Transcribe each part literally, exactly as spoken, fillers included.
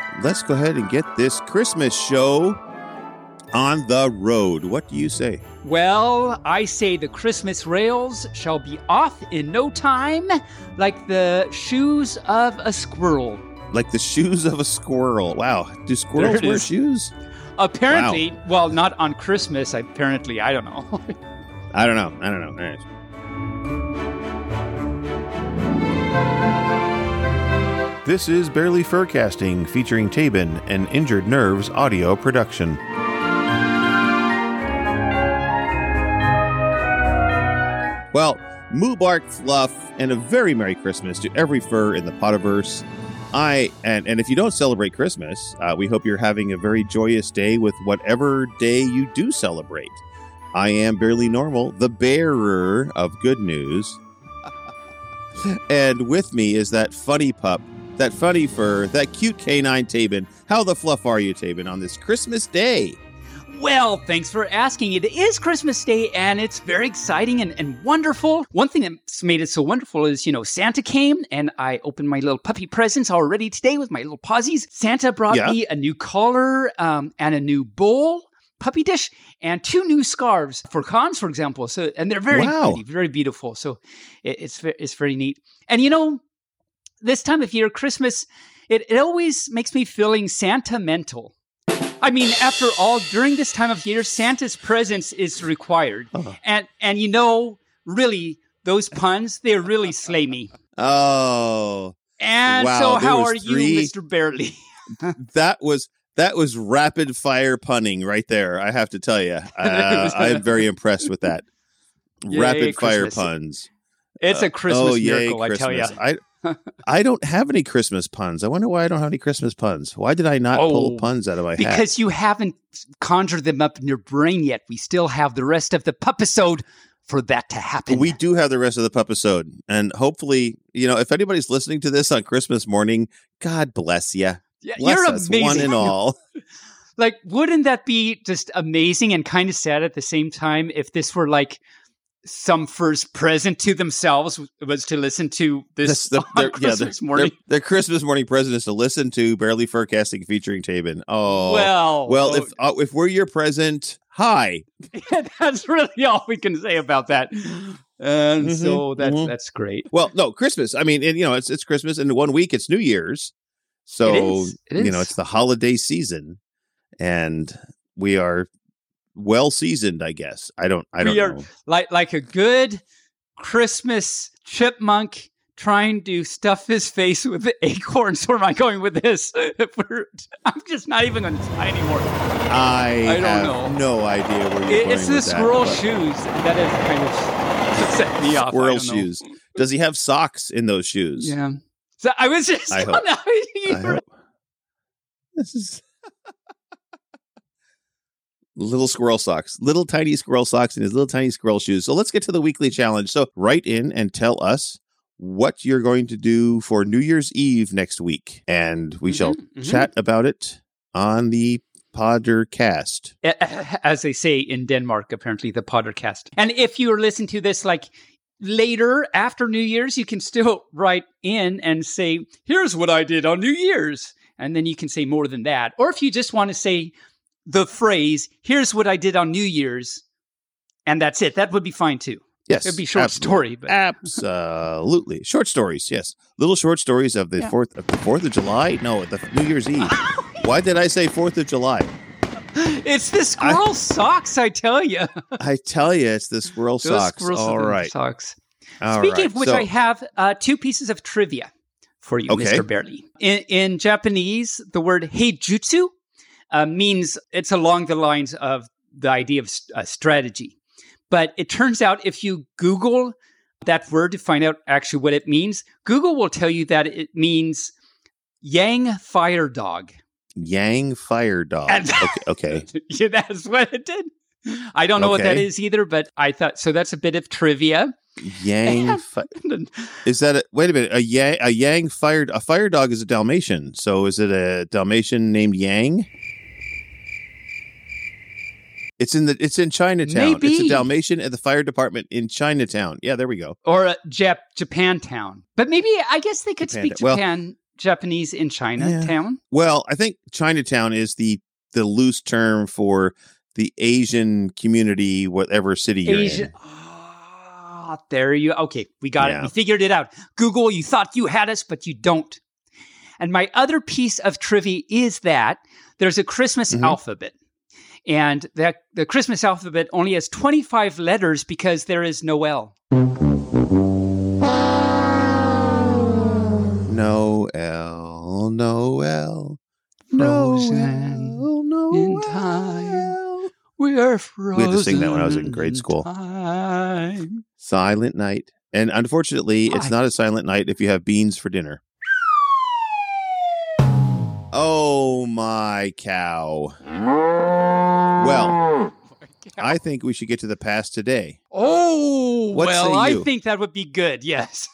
let's go ahead and get this Christmas show on the road. What do you say? Well, I say the Christmas rails shall be off in no time, like the shoes of a squirrel. Like the shoes of a squirrel. Wow. Do squirrels wear shoes? Apparently, wow. Well, not on Christmas. Apparently, I don't know. I don't know. I don't know. All right. This is Barely Furcasting, featuring Tabin and Injured Nerves audio production. Well, Mubark Fluff, and a very Merry Christmas to every fur in the Potiverse. I and, and if you don't celebrate Christmas, uh, we hope you're having a very joyous day with whatever day you do celebrate. I am Barely Normal, the bearer of good news. And with me is that funny pup, that funny fur, that cute canine Tabin. How the fluff are you, Tabin, on this Christmas day? Well, thanks for asking. It is Christmas Day, and it's very exciting and, and wonderful. One thing that's made it so wonderful is, you know, Santa came, and I opened my little puppy presents already today with my little pawsies. Santa brought yeah. me a new collar um, and a new bowl, puppy dish, and two new scarves for Cons, for example. So, and they're very wow. pretty, very beautiful. So it, it's it's very neat. And, you know, this time of year, Christmas, it, it always makes me feeling Santa-mental. I mean, after all, during this time of year, Santa's presence is required. Oh. And, and you know, really, those puns, they really slay me. Oh. And wow, so how are three... you, Mister Barely? that was that was rapid fire punning right there, I have to tell you. Uh, I am very impressed with that. Yay, rapid fire Christmas. puns. It's a Christmas uh, oh, yay, miracle, Christmas. I tell you. I, I don't have any Christmas puns. I wonder why I don't have any Christmas puns. Why did I not oh, pull puns out of my because hat? Because you haven't conjured them up in your brain yet. We still have the rest of the pupisode for that to happen. We do have the rest of the pupisode. And hopefully, you know, if anybody's listening to this on Christmas morning, God bless you. Yeah, bless you're us, amazing. one and all. Like, wouldn't that be just amazing and kind of sad at the same time if this were like some first present to themselves was to listen to this the, on Christmas yeah, morning. Their, their Christmas morning present is to listen to Barely Furcasting featuring Tabin. Oh, well, well, oh, if uh, if we're your present, hi. Yeah, that's really all we can say about that. And mm-hmm, so that's mm-hmm. that's great. Well, no, Christmas. I mean, and, you know, it's it's Christmas, and one week it's New Year's, so it is. It is. you know, it's the holiday season, and we are well seasoned, I guess. I don't. I don't we are know. Like like a good Christmas chipmunk trying to stuff his face with acorns. Where am I going with this? I'm just not even going to try anymore. I, I don't have know. No idea where you're it, going It's the with squirrel that, shoes that has kind of set me off. Squirrel shoes. Does he have socks in those shoes? Yeah. So I was just. I hope. I hope. This is. Little squirrel socks, little tiny squirrel socks in his little tiny squirrel shoes. So let's get to the weekly challenge. So write in and tell us what you're going to do for New Year's Eve next week. And we mm-hmm, shall mm-hmm. chat about it on the Poddercast. As they say in Denmark, apparently the Poddercast. And if you are listening to this like later after New Year's, you can still write in and say, here's what I did on New Year's. And then you can say more than that. Or if you just want to say the phrase, here's what I did on New Year's, and that's it. That would be fine, too. Yes. It'd be short absolutely. story. But. Absolutely. Short stories, yes. Little short stories of the yeah. fourth of the fourth of July? No, the New Year's Eve. Why did I say fourth of July? It's the squirrel I, socks, I tell you. I tell you, it's the squirrel Those socks. All right. Socks. All Speaking right. of which, so, I have uh, two pieces of trivia for you, okay. Mister Barely. In, in Japanese, the word heijutsu Uh, means it's along the lines of the idea of uh, strategy. But it turns out if you Google that word to find out actually what it means, Google will tell you that it means Yang Fire Dog. Yang Fire Dog. And okay. okay. Yeah, that's what it did. I don't know okay. what that is either, but I thought, so that's a bit of trivia. Yang fi- is that a, wait a minute, a yang, a Yang Fire, a fire dog is a Dalmatian. So is it a Dalmatian named Yang? It's in the. It's in Chinatown. Maybe. It's a Dalmatian at the fire department in Chinatown. Yeah, there we go. Or a Jap- Japantown. But maybe, I guess they could Japan, speak Japan. Japanese in Chinatown? Well, I think Chinatown is the the loose term for the Asian community, whatever city you're Asian. in. Ah, there you. Okay, we got Yeah. it. We figured it out. Google, you thought you had us, but you don't. And my other piece of trivia is that there's a Christmas Mhm. alphabet. And that the Christmas alphabet only has twenty-five letters because there is Noel. Noel, Noel, Frozen Noel, Noel. in time. We're frozen. We had to sing that when I was in grade school. Time. Silent night. And unfortunately, Why? it's not a silent night if you have beans for dinner. Oh, my cow. Well, I think we should get to the past today. Oh, What well, say I you? think that would be good. Yes.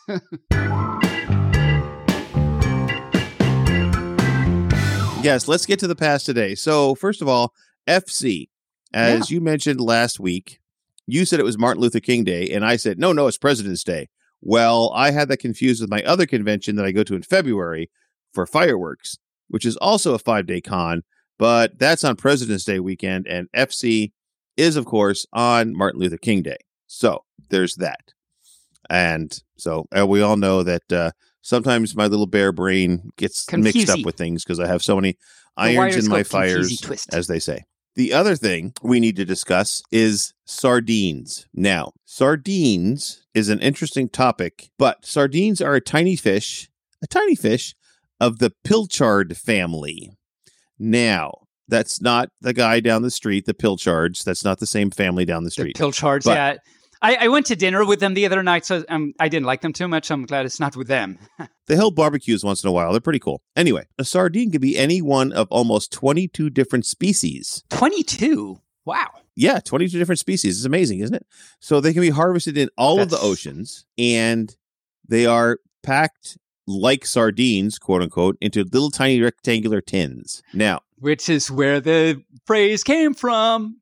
Yes, let's get to the past today. So, first of all, F C, as you mentioned last week, you said it was Martin Luther King Day, and I said, no, no, it's President's Day. Well, I had that confused with my other convention that I go to in February for fireworks, which is also a five-day con, but that's on President's Day weekend, and F C is, of course, on Martin Luther King Day. So, there's that. And so, uh, we all know that uh, sometimes my little bear brain gets mixed up Confusey. with things because I have so many The irons wires in my go confusey fires, twist. as they say. The other thing we need to discuss is sardines. Now, sardines is an interesting topic, but sardines are a tiny fish, a tiny fish of the pilchard family. Now, that's not the guy down the street, the pilchards. That's not the same family down the The street. Pilchards, But- yeah. I, I went to dinner with them the other night, so um, I didn't like them too much. I'm glad it's not with them. They hold barbecues once in a while. They're pretty cool. Anyway, a sardine can be any one of almost twenty-two different species. twenty-two. Wow. Yeah, twenty-two different species. It's amazing, isn't it? So they can be harvested in all of the That's- oceans, and they are packed like sardines, quote unquote, into little tiny rectangular tins. Now, Which is where the phrase came from.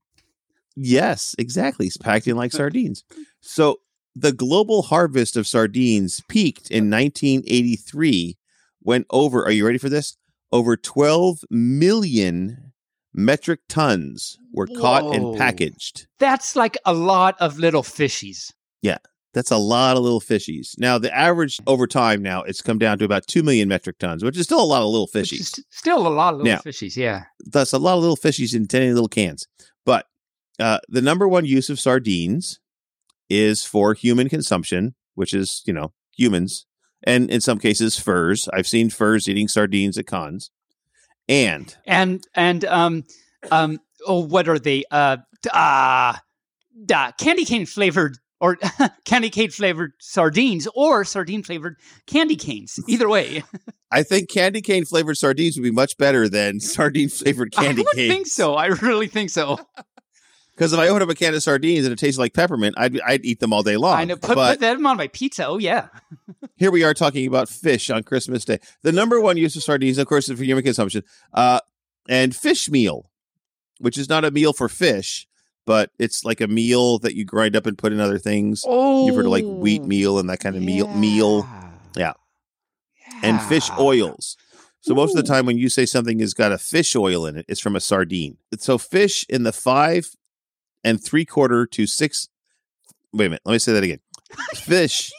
yes, exactly. It's packed in like sardines. So the global harvest of sardines peaked in nineteen eighty-three when over, are you ready for this? Over twelve million metric tons were caught Whoa. and packaged. That's like a lot of little fishies. That's a lot of little fishies. Now, the average over time now, it's come down to about two million metric tons, which is still a lot of little Which fishies. is still a lot of little Now- fishies, yeah. That's a lot of little fishies in tiny little cans. But uh, the number one use of sardines is for human consumption, which is, you know, humans. And in some cases, furs. I've seen furs eating sardines at cons. And And, and, um, um, oh, what are they? Uh, d- uh, uh candy cane flavored or candy cane flavored sardines or sardine flavored candy canes. Either way. I think candy cane flavored sardines would be much better than sardine flavored candy I would canes. think so. I really think so. Because if I open up a can of sardines and it tastes like peppermint, I'd, I'd eat them all day long. I know. Put, but put them on my pizza. Oh, yeah. here we are talking about fish on Christmas Day. The number one use of sardines, of course, is for human consumption. Uh, and fish meal, which is not a meal for fish, but it's like a meal that you grind up and put in other things. Oh. You've heard of like wheat meal and that kind of meal. meal. Yeah. And fish oils. So most of the Ooh. time when you say something has got a fish oil in it, it's from a sardine. So fish in the five and three quarter to six. Wait a minute. Let me say that again. Fish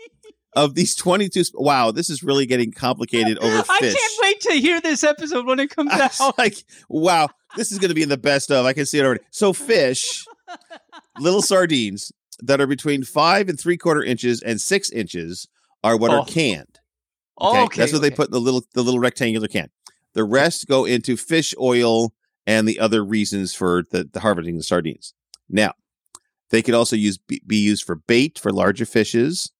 of these twenty-two. sp- Wow, this is really getting complicated over I fish. can't wait to hear this episode when it comes I was out. like, wow, this is going to be in the best of. I can see it already. So fish, little sardines that are between five and three quarter inches and six inches are what Oh. are canned. Oh, okay, that's what they okay. put in the little the little rectangular can. The rest go into fish oil and the other reasons for the, the harvesting the sardines. Now, they could also use be, be used for bait for larger fishes.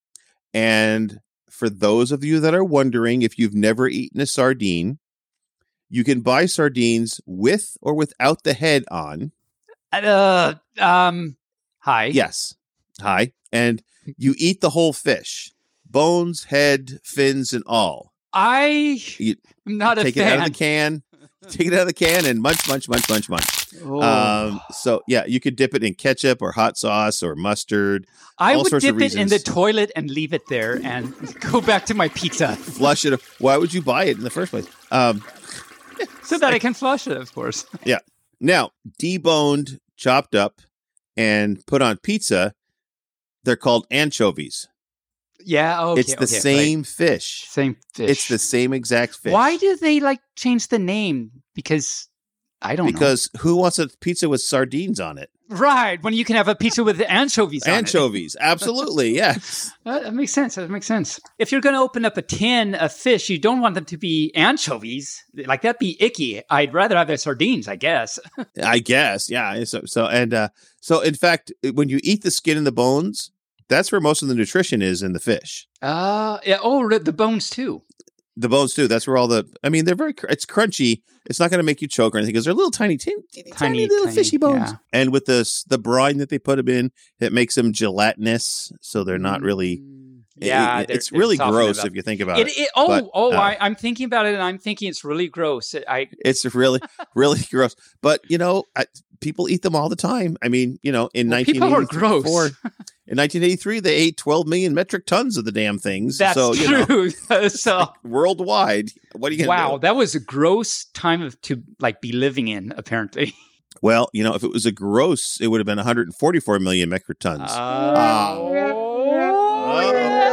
And for those of you that are wondering if you've never eaten a sardine, you can buy sardines with or without the head on. Uh, um, hi. Yes. Hi. And you eat the whole fish. Bones, head, fins, and all. I You am not a take it fan. out of the can, take it out of the can, and munch, munch, munch, munch, munch. Oh. Um, so yeah, you could dip it in ketchup or hot sauce or mustard. I all would sorts of dip it in the reasons. toilet and leave it there and go back to my pizza Flush it. Why would you buy it in the first place? Um, so that I can flush it, of course. yeah. Now, deboned, chopped up, and put on pizza, they're called anchovies. Yeah, okay. it's the okay, same right. fish. Same fish. It's the same exact fish. Why do they like change the name? Because I don't Because who wants a pizza with sardines on it? know. Right, when you can have a pizza with anchovies on Anchovies, absolutely, yes. it. Uh, that makes sense. That makes sense. If you're going to open up a tin of fish, you don't want them to be anchovies. Like, that'd be icky. I'd rather have their sardines, I guess. I guess, yeah. So, so and uh, so, in fact, when you eat the skin and the bones, that's where most of the nutrition is in the fish. Uh, yeah, oh, the bones too. The bones too. That's where all the. I mean, they're very. cr- It's crunchy. It's not going to make you choke or anything because they're little tiny, teeny, teeny, tiny, Tiny, little tiny, fishy bones. yeah. And with the s- the brine that they put them in, it makes them gelatinous. So they're not really. Mm, it- yeah, it- they're- it's they're really softened gross up. if you think about It, it. it, oh, But, oh, uh, I, I'm thinking about it, and I'm thinking it's really gross. I It's really, really gross. But you know, I, people eat them all the time. I mean, you know, in well, nineteen people are eighty-four, gross. in nineteen eighty-three, they ate twelve million metric tons of the damn things. That's so, you know, true. so, worldwide. What are you going to wow, do? that was a gross time of, to like be living in. Apparently. Well, you know, if it was a gross, it would have been one hundred forty-four million metric tons. Uh, Oh,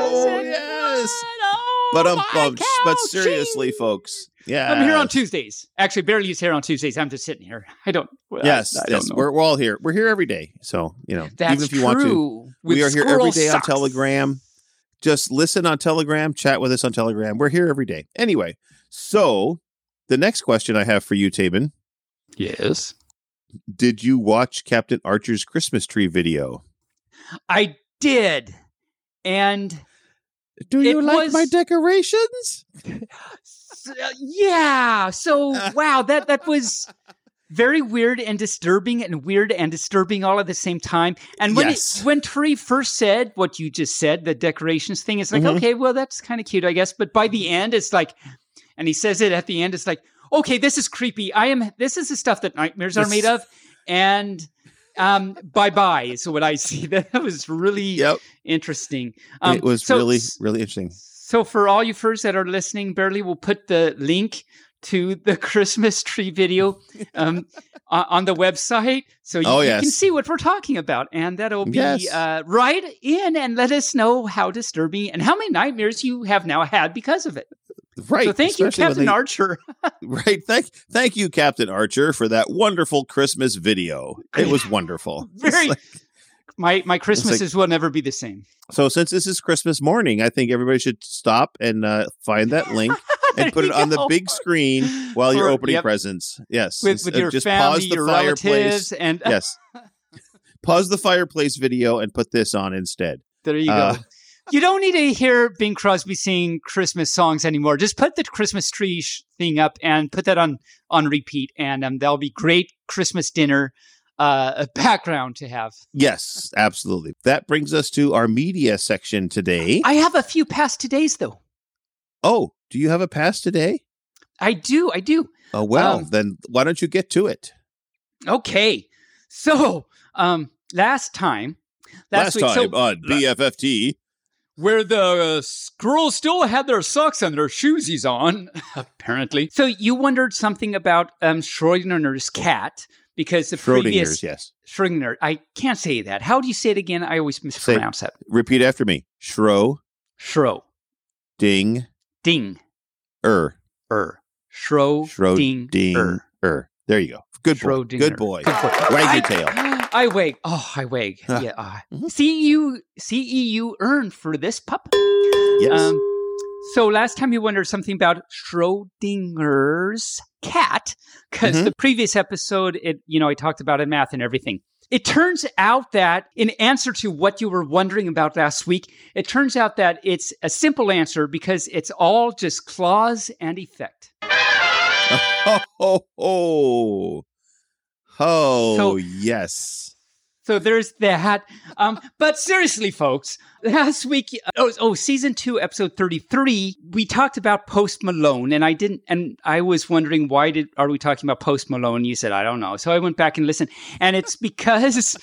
yes. Oh, but um, my bum, but cow, seriously, ching. folks. Yeah. I'm here on Tuesdays. Actually, barely is here on Tuesdays. I'm just sitting here. I don't. well, Yes, I, I yes. don't know. We're, we're all here. We're here every day. So, you know, That's even if you true. want to, With we are here squirrel every day socks. on Telegram. Just listen on Telegram, chat with us on Telegram. We're here every day. Anyway, so the next question I have for you, Tabin, Yes, did you watch Captain Archer's Christmas tree video? I did, and Do you It like was- my decorations? s- uh, yeah. So wow, that that was very weird and disturbing, and weird and disturbing all at the same time. And when Yes. it, when Tree first said what you just said, the decorations thing, it's like, Mhm. okay, well, that's kind of cute, I guess. But by the end, it's like, and he says it at the end, it's like, okay, this is creepy. I am. This is the stuff that nightmares are This- made of, and um, bye bye. So what I see, that was really Yep. interesting. Um, it was so- really, really interesting. So for all you furs that are listening, barely we'll put the link to the Christmas tree video um, on on the website, so you, Oh, you yes. can see what we're talking about, and that'll be Yes. uh, right in and let us know how disturbing and how many nightmares you have now had because of it. Right. so thank you, especially when Captain they- Archer. Right. Thank thank you, Captain Archer, for that wonderful Christmas video. It was wonderful. It's Very. like- my my Christmases will never be the same. so since this is Christmas morning, I think everybody should stop and uh, find that link There and put you it on the go. big screen while you're For- opening yep. presents. Yes. with with Uh, your just family, pause the your fireplace. relatives, and Yes. Pause the fireplace video and put this on instead. there you Uh, go. You don't need to hear Bing Crosby sing Christmas songs anymore. Just put the Christmas tree sh- thing up and put that on on repeat, and um, that'll be great Christmas dinner uh, a background to have. Yes, absolutely. That brings us to our media section today. I have a few past todays though. Oh, do you have a pass today? I do, I do. Oh, well, Um, then why don't you get to it? Okay, so um, last time, last, Last week, time so, on B F F T. where the uh, squirrels still had their socks and their shoesies on, apparently. So you wondered something about um, Schrodinger's cat, because the previous Schrodinger's, yes. Schrodinger, I can't say that. How do you say it again? I always mispronounce that. Repeat after me. Shro, Schro, ding, ding, er. er, Schro, Schro, ding, ding, er. er. There you go. Good boy. Schrodinger. Good boy. Good boy. Wag I- your tail. I wag. Oh, I wag. Ah. Yeah. Uh, Mhm. C E U C E U earned for this pup. Yes. Um, so last time you wondered something about Schrodinger's cat, because Mhm. the previous episode, it you know, I talked about it, math and everything. It turns out that in answer to what you were wondering about last week, it turns out that it's a simple answer because it's all just clause and effect. Oh, oh, oh. Oh, So- yes. So there's that. Um, but seriously, folks, last week, oh, oh, season two, episode thirty-three, we talked about Post Malone, and I didn't, and I was wondering why did are we talking about Post Malone? You said I don't know, so I went back and listened, and it's because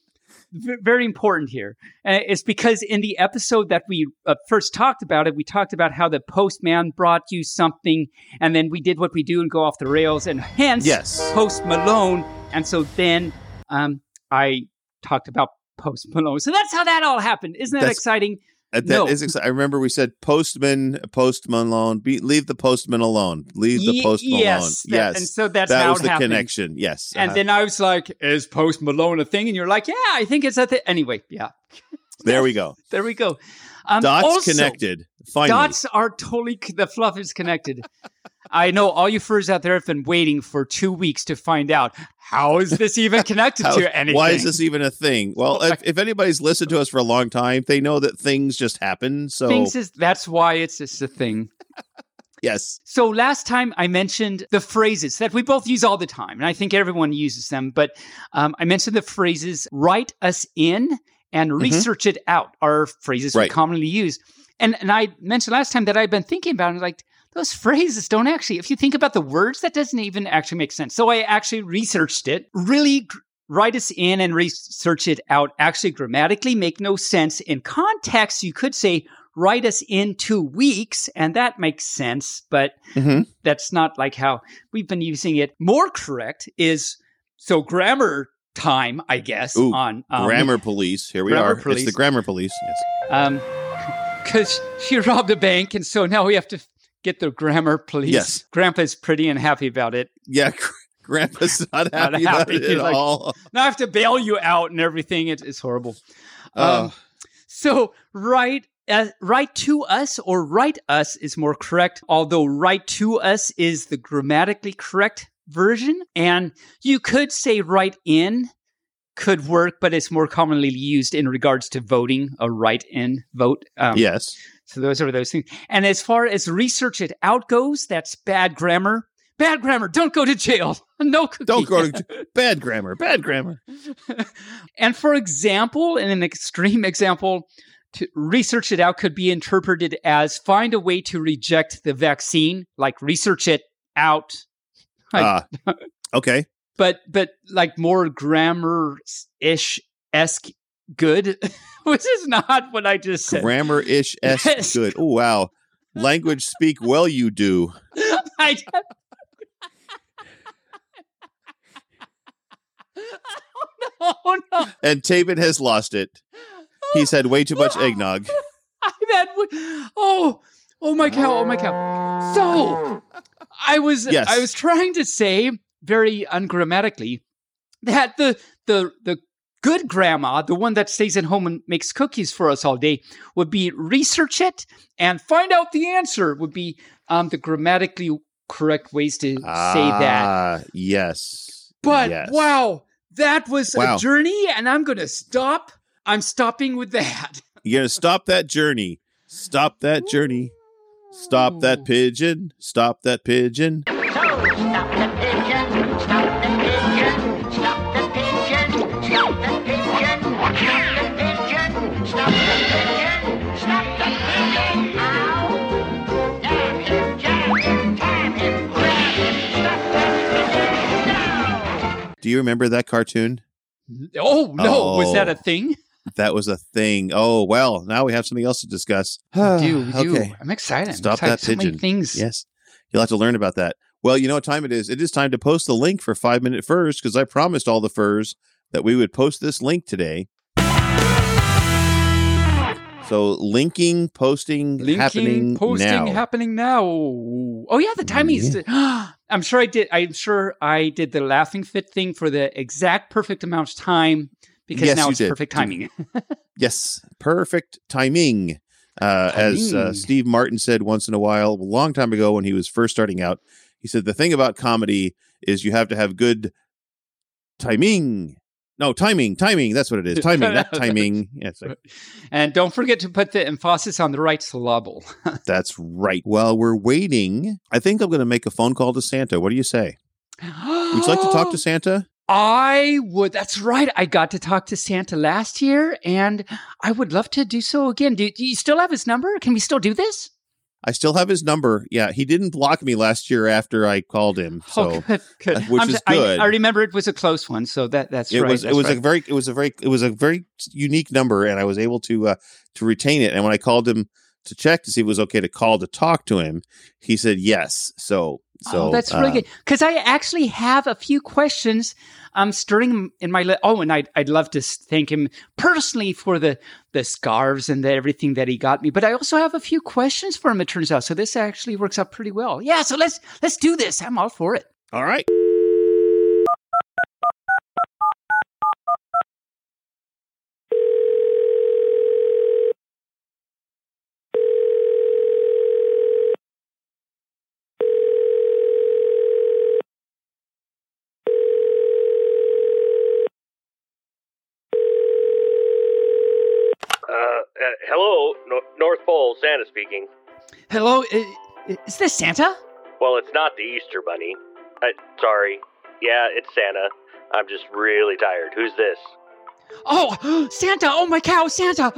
very important here. Uh, it's because in the episode that we uh, first talked about it, we talked about how the postman brought you something, and then we did what we do and go off the rails, and hence yes. Post Malone, and so then um, I talked about Post Malone. So that's how that all happened. Isn't that that's, exciting? That no. is exciting. I remember we said postman, Post Malone. Be, leave the postman alone. Leave the Ye- Post Malone. Yes. That, yes. And so that's that how was it the happened. connection. Yes. And uh-huh. then I was like, is Post Malone a thing? And you're like, yeah, I think it's a thing. Anyway, yeah. There we go. There we go. Um, Dots also, connected. Finally. Dots are totally, the fluff is connected. I know all you furs out there have been waiting for two weeks to find out, how is this even connected How, to anything? Why is this even a thing? Well, Oh, if, if anybody's listened to us for a long time, they know that things just happen. So Things is, that's why it's just a thing. yes. So last time I mentioned the phrases that we both use all the time, and I think everyone uses them, but um, I mentioned the phrases write us in and research mm-hmm. it out are phrases right. we commonly use. And and I mentioned last time that I've been thinking about it, like, those phrases don't actually, if you think about the words, that doesn't even actually make sense. So I actually researched it. Really gr- write us in and research it out actually grammatically make no sense. In context, you could say, write us in two weeks, and that makes sense, but mm-hmm. that's not like how we've been using it. More correct is, so grammar time, I guess, Ooh, on um, grammar police. Here we grammar are. police. It's the grammar police. Yes. Um, because she robbed a bank, and so now we have to get the grammar police. Yes. Grandpa's pretty and happy about it. Yeah, gr- Grandpa's not happy, Not about happy. it He's at like, all. Now I have to bail you out and everything. It, it's horrible. Uh, Um, so write uh, write to us or write us is more correct, although write to us is the grammatically correct version. And you could say write in could work, but it's more commonly used in regards to voting, a write-in vote. Um, yes. So those are those things. And as far as research it out goes, that's bad grammar. Bad grammar. Don't go to jail. No cookie. Don't go to bad grammar. Bad grammar. And for example, in an extreme example, to research it out could be interpreted as find a way to reject the vaccine, like research it out. Ah, uh, okay. But but like more grammar-ish esque good, which is not what I just said. Grammar-ish esque Yes. good. Oh wow. Language speak well you do. I, oh no! And Taven has lost it. He's had way too much eggnog. I've had oh oh my cow! Oh my cow! So I was Yes. I was trying to say very ungrammatically that the the the good grandma, the one that stays at home and makes cookies for us all day, would be research it and find out the answer. Would be um, the grammatically correct ways to ah, say that. Yes. But yes. wow, that was Wow. a journey, and I'm going to stop. I'm stopping with that. You're going to stop that journey. Stop that journey. Stop that pigeon. Stop that pigeon. So, stop the pigeon, stop the pigeon, stop the pigeon, stop the pigeon, stop the pigeon, stop the pigeon, stop the pigeon, ow! Nab him, jab him, tab him, grab him, stop that pigeon, now! Do you remember that cartoon? Oh, no. Oh. Was that a thing? That was a thing. Oh, well, now we have something else to discuss. We do, we do. Okay. I'm excited. Stop I'm excited. that So many pigeon. things. Yes. You'll have to learn about that. Well, you know what time it is? It is time to post the link for Five Minute Furs because I promised all the furs that we would post this link today. So linking, posting, Linking, happening posting, now. happening now. Oh yeah, the timing is. I'm sure I did. I'm sure I did the laughing fit thing for the exact perfect amount of time because Yes, now you it's did. perfect timing. Yes, perfect timing. Uh, as uh, Timing. Steve Martin said once in a while, a long time ago when he was first starting out, he said, the thing about comedy is you have to have good timing. No, timing, timing. That's what it is. Timing, not timing. Yeah, it's like, And don't forget to put the emphasis on the right syllable. that's right. While we're waiting, I think I'm going to make a phone call to Santa. What do you say? Would you like to talk to Santa? I would. That's right. I got to talk to Santa last year, and I would love to do so again. Do, do you still have his number? Can we still do this? I still have his number. Yeah, he didn't block me last year after I called him. So, oh, good, good. which I'm, is good. I, I remember it was a close one, so that that's it right. was. That's it was right. a very. It was a very. It was a very unique number, and I was able to uh, to retain it. And when I called him to check to see if it was okay to call to talk to him, he said yes. So. So oh, that's really uh, good. Because I actually have a few questions um, stirring in my... Li- oh, and I'd, I'd love to s- thank him personally for the, the scarves and the, everything that he got me. But I also have a few questions for him, it turns out. So this actually works out pretty well. Yeah, so let's let's do this. I'm all for it. All right. Uh, uh, hello, no- North Pole, Santa speaking. Hello, uh, is this Santa? Well, it's not the Easter Bunny. Uh, sorry. Yeah, it's Santa. I'm just really tired. Who's this? Oh, Santa! Oh my cow, Santa!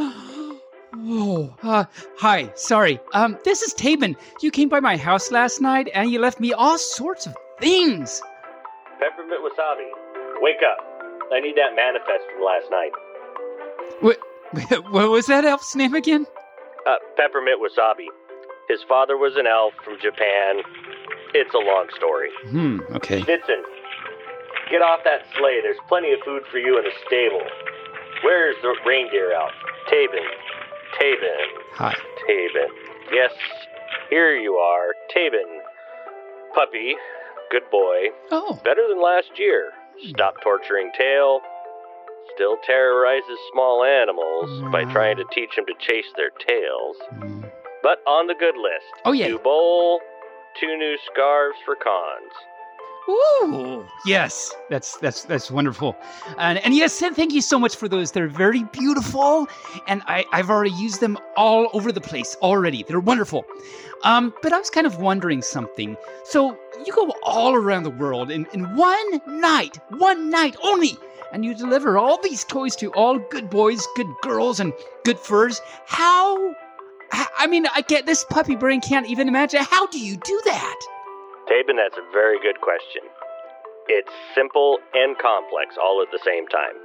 Oh, uh, hi. Sorry. Um, this is Tabin. You came by my house last night and you left me all sorts of things. Peppermint Wasabi. Wake up. I need that manifest from last night. What? What was that elf's name again? Uh, Peppermint Wasabi. His father was an elf from Japan. It's a long story. Hmm, okay. Snitson, get off that sleigh. There's plenty of food for you in the stable. Where's the reindeer elf? Tabin. Tabin. Hi. Tabin. Yes, here you are. Tabin. Puppy. Good boy. Oh. Better than last year. Stop torturing Tail. Still terrorizes small animals by trying to teach them to chase their tails. Mm. But on the good list. Oh, yeah. New bowl, two new scarves for cons. Ooh, yes, that's that's that's wonderful, and and yes, and thank you so much for those. They're very beautiful, and I I've already used them all over the place already. They're wonderful. Um, but I was kind of wondering something. So you go all around the world in in one night, one night only, and you deliver all these toys to all good boys, good girls, and good furs. How? I mean, I get this puppy brain can't even imagine. How do you do that? Tabin, that's a very good question. It's simple and complex all at the same time.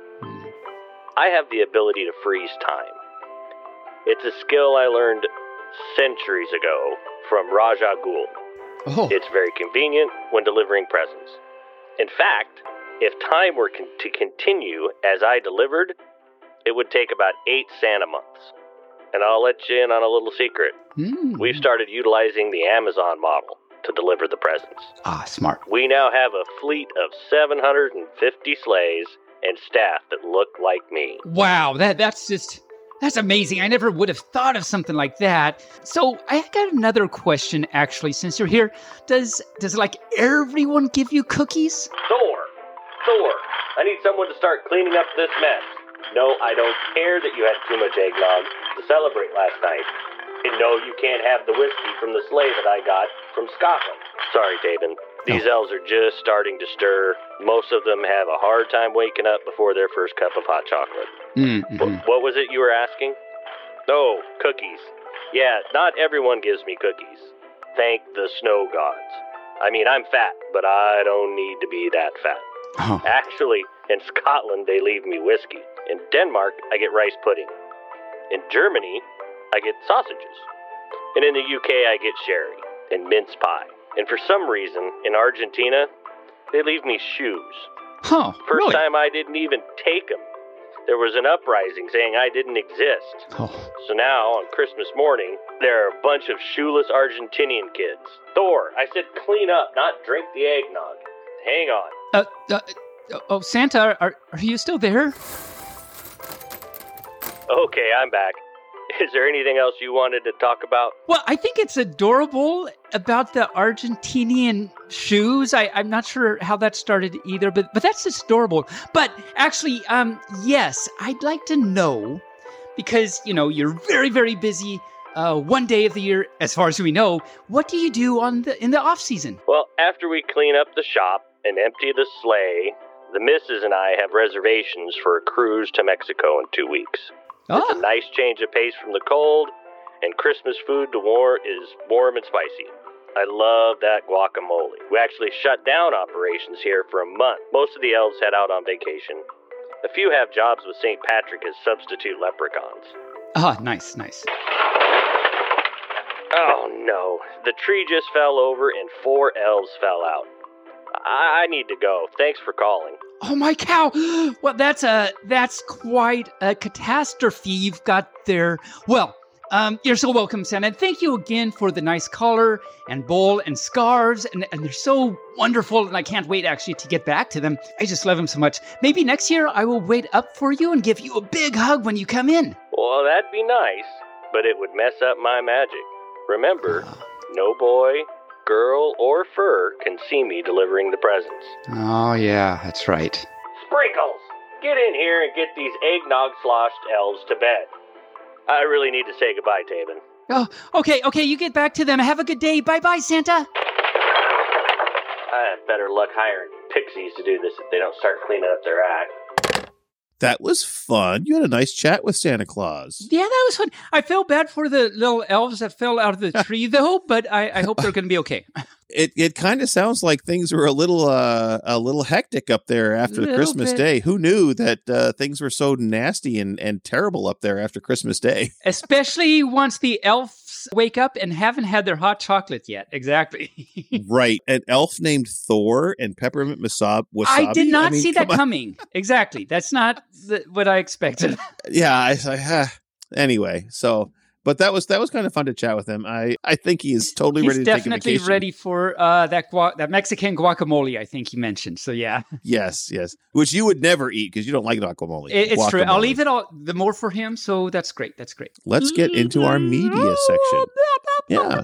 I have the ability to freeze time. It's a skill I learned centuries ago from Raja Ghul. Oh. It's very convenient when delivering presents. In fact, if time were con- to continue as I delivered, it would take about eight Santa months. And I'll let you in on a little secret. Mm. We've started utilizing the Amazon model to deliver the presents. Ah, smart. We now have a fleet of seven hundred fifty sleighs and staff that look like me. Wow, that that's just that's amazing. I never would have thought of something like that. So I got another question actually, since you're here. Does does like everyone give you cookies? Thor! Thor! I need someone to start cleaning up this mess. No, I don't care that you had too much eggnog to celebrate last night. And no, you can't have the whiskey from the sleigh that I got from Scotland. Sorry, Tabin. These Oh. elves are just starting to stir. Most of them have a hard time waking up before their first cup of hot chocolate. Mm-hmm. Wh- What was it you were asking? Oh, cookies. Yeah, not everyone gives me cookies. Thank the snow gods. I mean, I'm fat, but I don't need to be that fat. Oh. Actually, in Scotland, they leave me whiskey. In Denmark, I get rice pudding. In Germany, I get sausages. And in the U K, I get sherry and mince pie. And for some reason, in Argentina, they leave me shoes. Huh, First really? time I didn't even take them. There was an uprising saying I didn't exist. Oh. So now, on Christmas morning, there are a bunch of shoeless Argentinian kids. Thor, I said clean up, not drink the eggnog. Hang on. Uh, uh, uh, oh, Santa, are are you still there? Okay, I'm back. Is there anything else you wanted to talk about? Well, I think it's adorable about the Argentinian shoes. I, I'm not sure how that started either, but but that's just adorable. But actually, um, yes, I'd like to know, because, you know, you're very, very busy uh, one day of the year, as far as we know. What do you do on the in the off season? Well, after we clean up the shop and empty the sleigh, The missus and I have reservations for a cruise to Mexico in two weeks. It's a Oh, nice change of pace from the cold, and Christmas food to war is warm and spicy. I love that guacamole. We actually shut down operations here for a month. Most of the elves head out on vacation. A few have jobs with Saint Patrick as substitute leprechauns. ah, nice, nice. Oh no, the tree just fell over and four elves fell out. I, I need to go. Thanks for calling. Oh my cow! Well, that's a that's quite a catastrophe you've got there. Well, um, you're so welcome, Santa. And thank you again for the nice collar and bowl and scarves, and, and they're so wonderful. And I can't wait actually to get back to them. I just love them so much. Maybe next year I will wait up for you and give you a big hug when you come in. Well, that'd be nice, but it would mess up my magic. Remember, no boy, girl, or fur can see me delivering the presents. Oh yeah, that's right. Sprinkles! Get in here and get these eggnog-sloshed elves to bed. I really need to say goodbye, Taven. Oh, okay, okay. You get back to them. Have a good day. Bye, bye, Santa. I have better luck hiring pixies to do this if they don't start cleaning up their act. That was fun. You had a nice chat with Santa Claus. Yeah, that was fun. I feel bad for the little elves that fell out of the tree, though, but I, I hope they're going to be okay. It it kind of sounds like things were a little uh, a little hectic up there after the Little Christmas bit. day. Who knew that uh, things were so nasty and, and terrible up there after Christmas Day? Especially once the elves wake up and haven't had their hot chocolate yet. Exactly. Right. An elf named Thor and Peppermint Wasabi. Wasabi? I did not mean, see that come on. coming. Exactly. That's not the, what I expected. Yeah. I, I, uh, anyway, so but that was that was kind of fun to chat with him. I, I think he is totally He's ready to take a definitely vacation. ready for uh, that gua- that Mexican guacamole. I think you mentioned. So yeah, Yes, yes. Which you would never eat because you don't like guacamole. it, it's true. I'll Guacamole. leave it all the more for him. So that's great. That's great. Let's get into our media section. Yeah.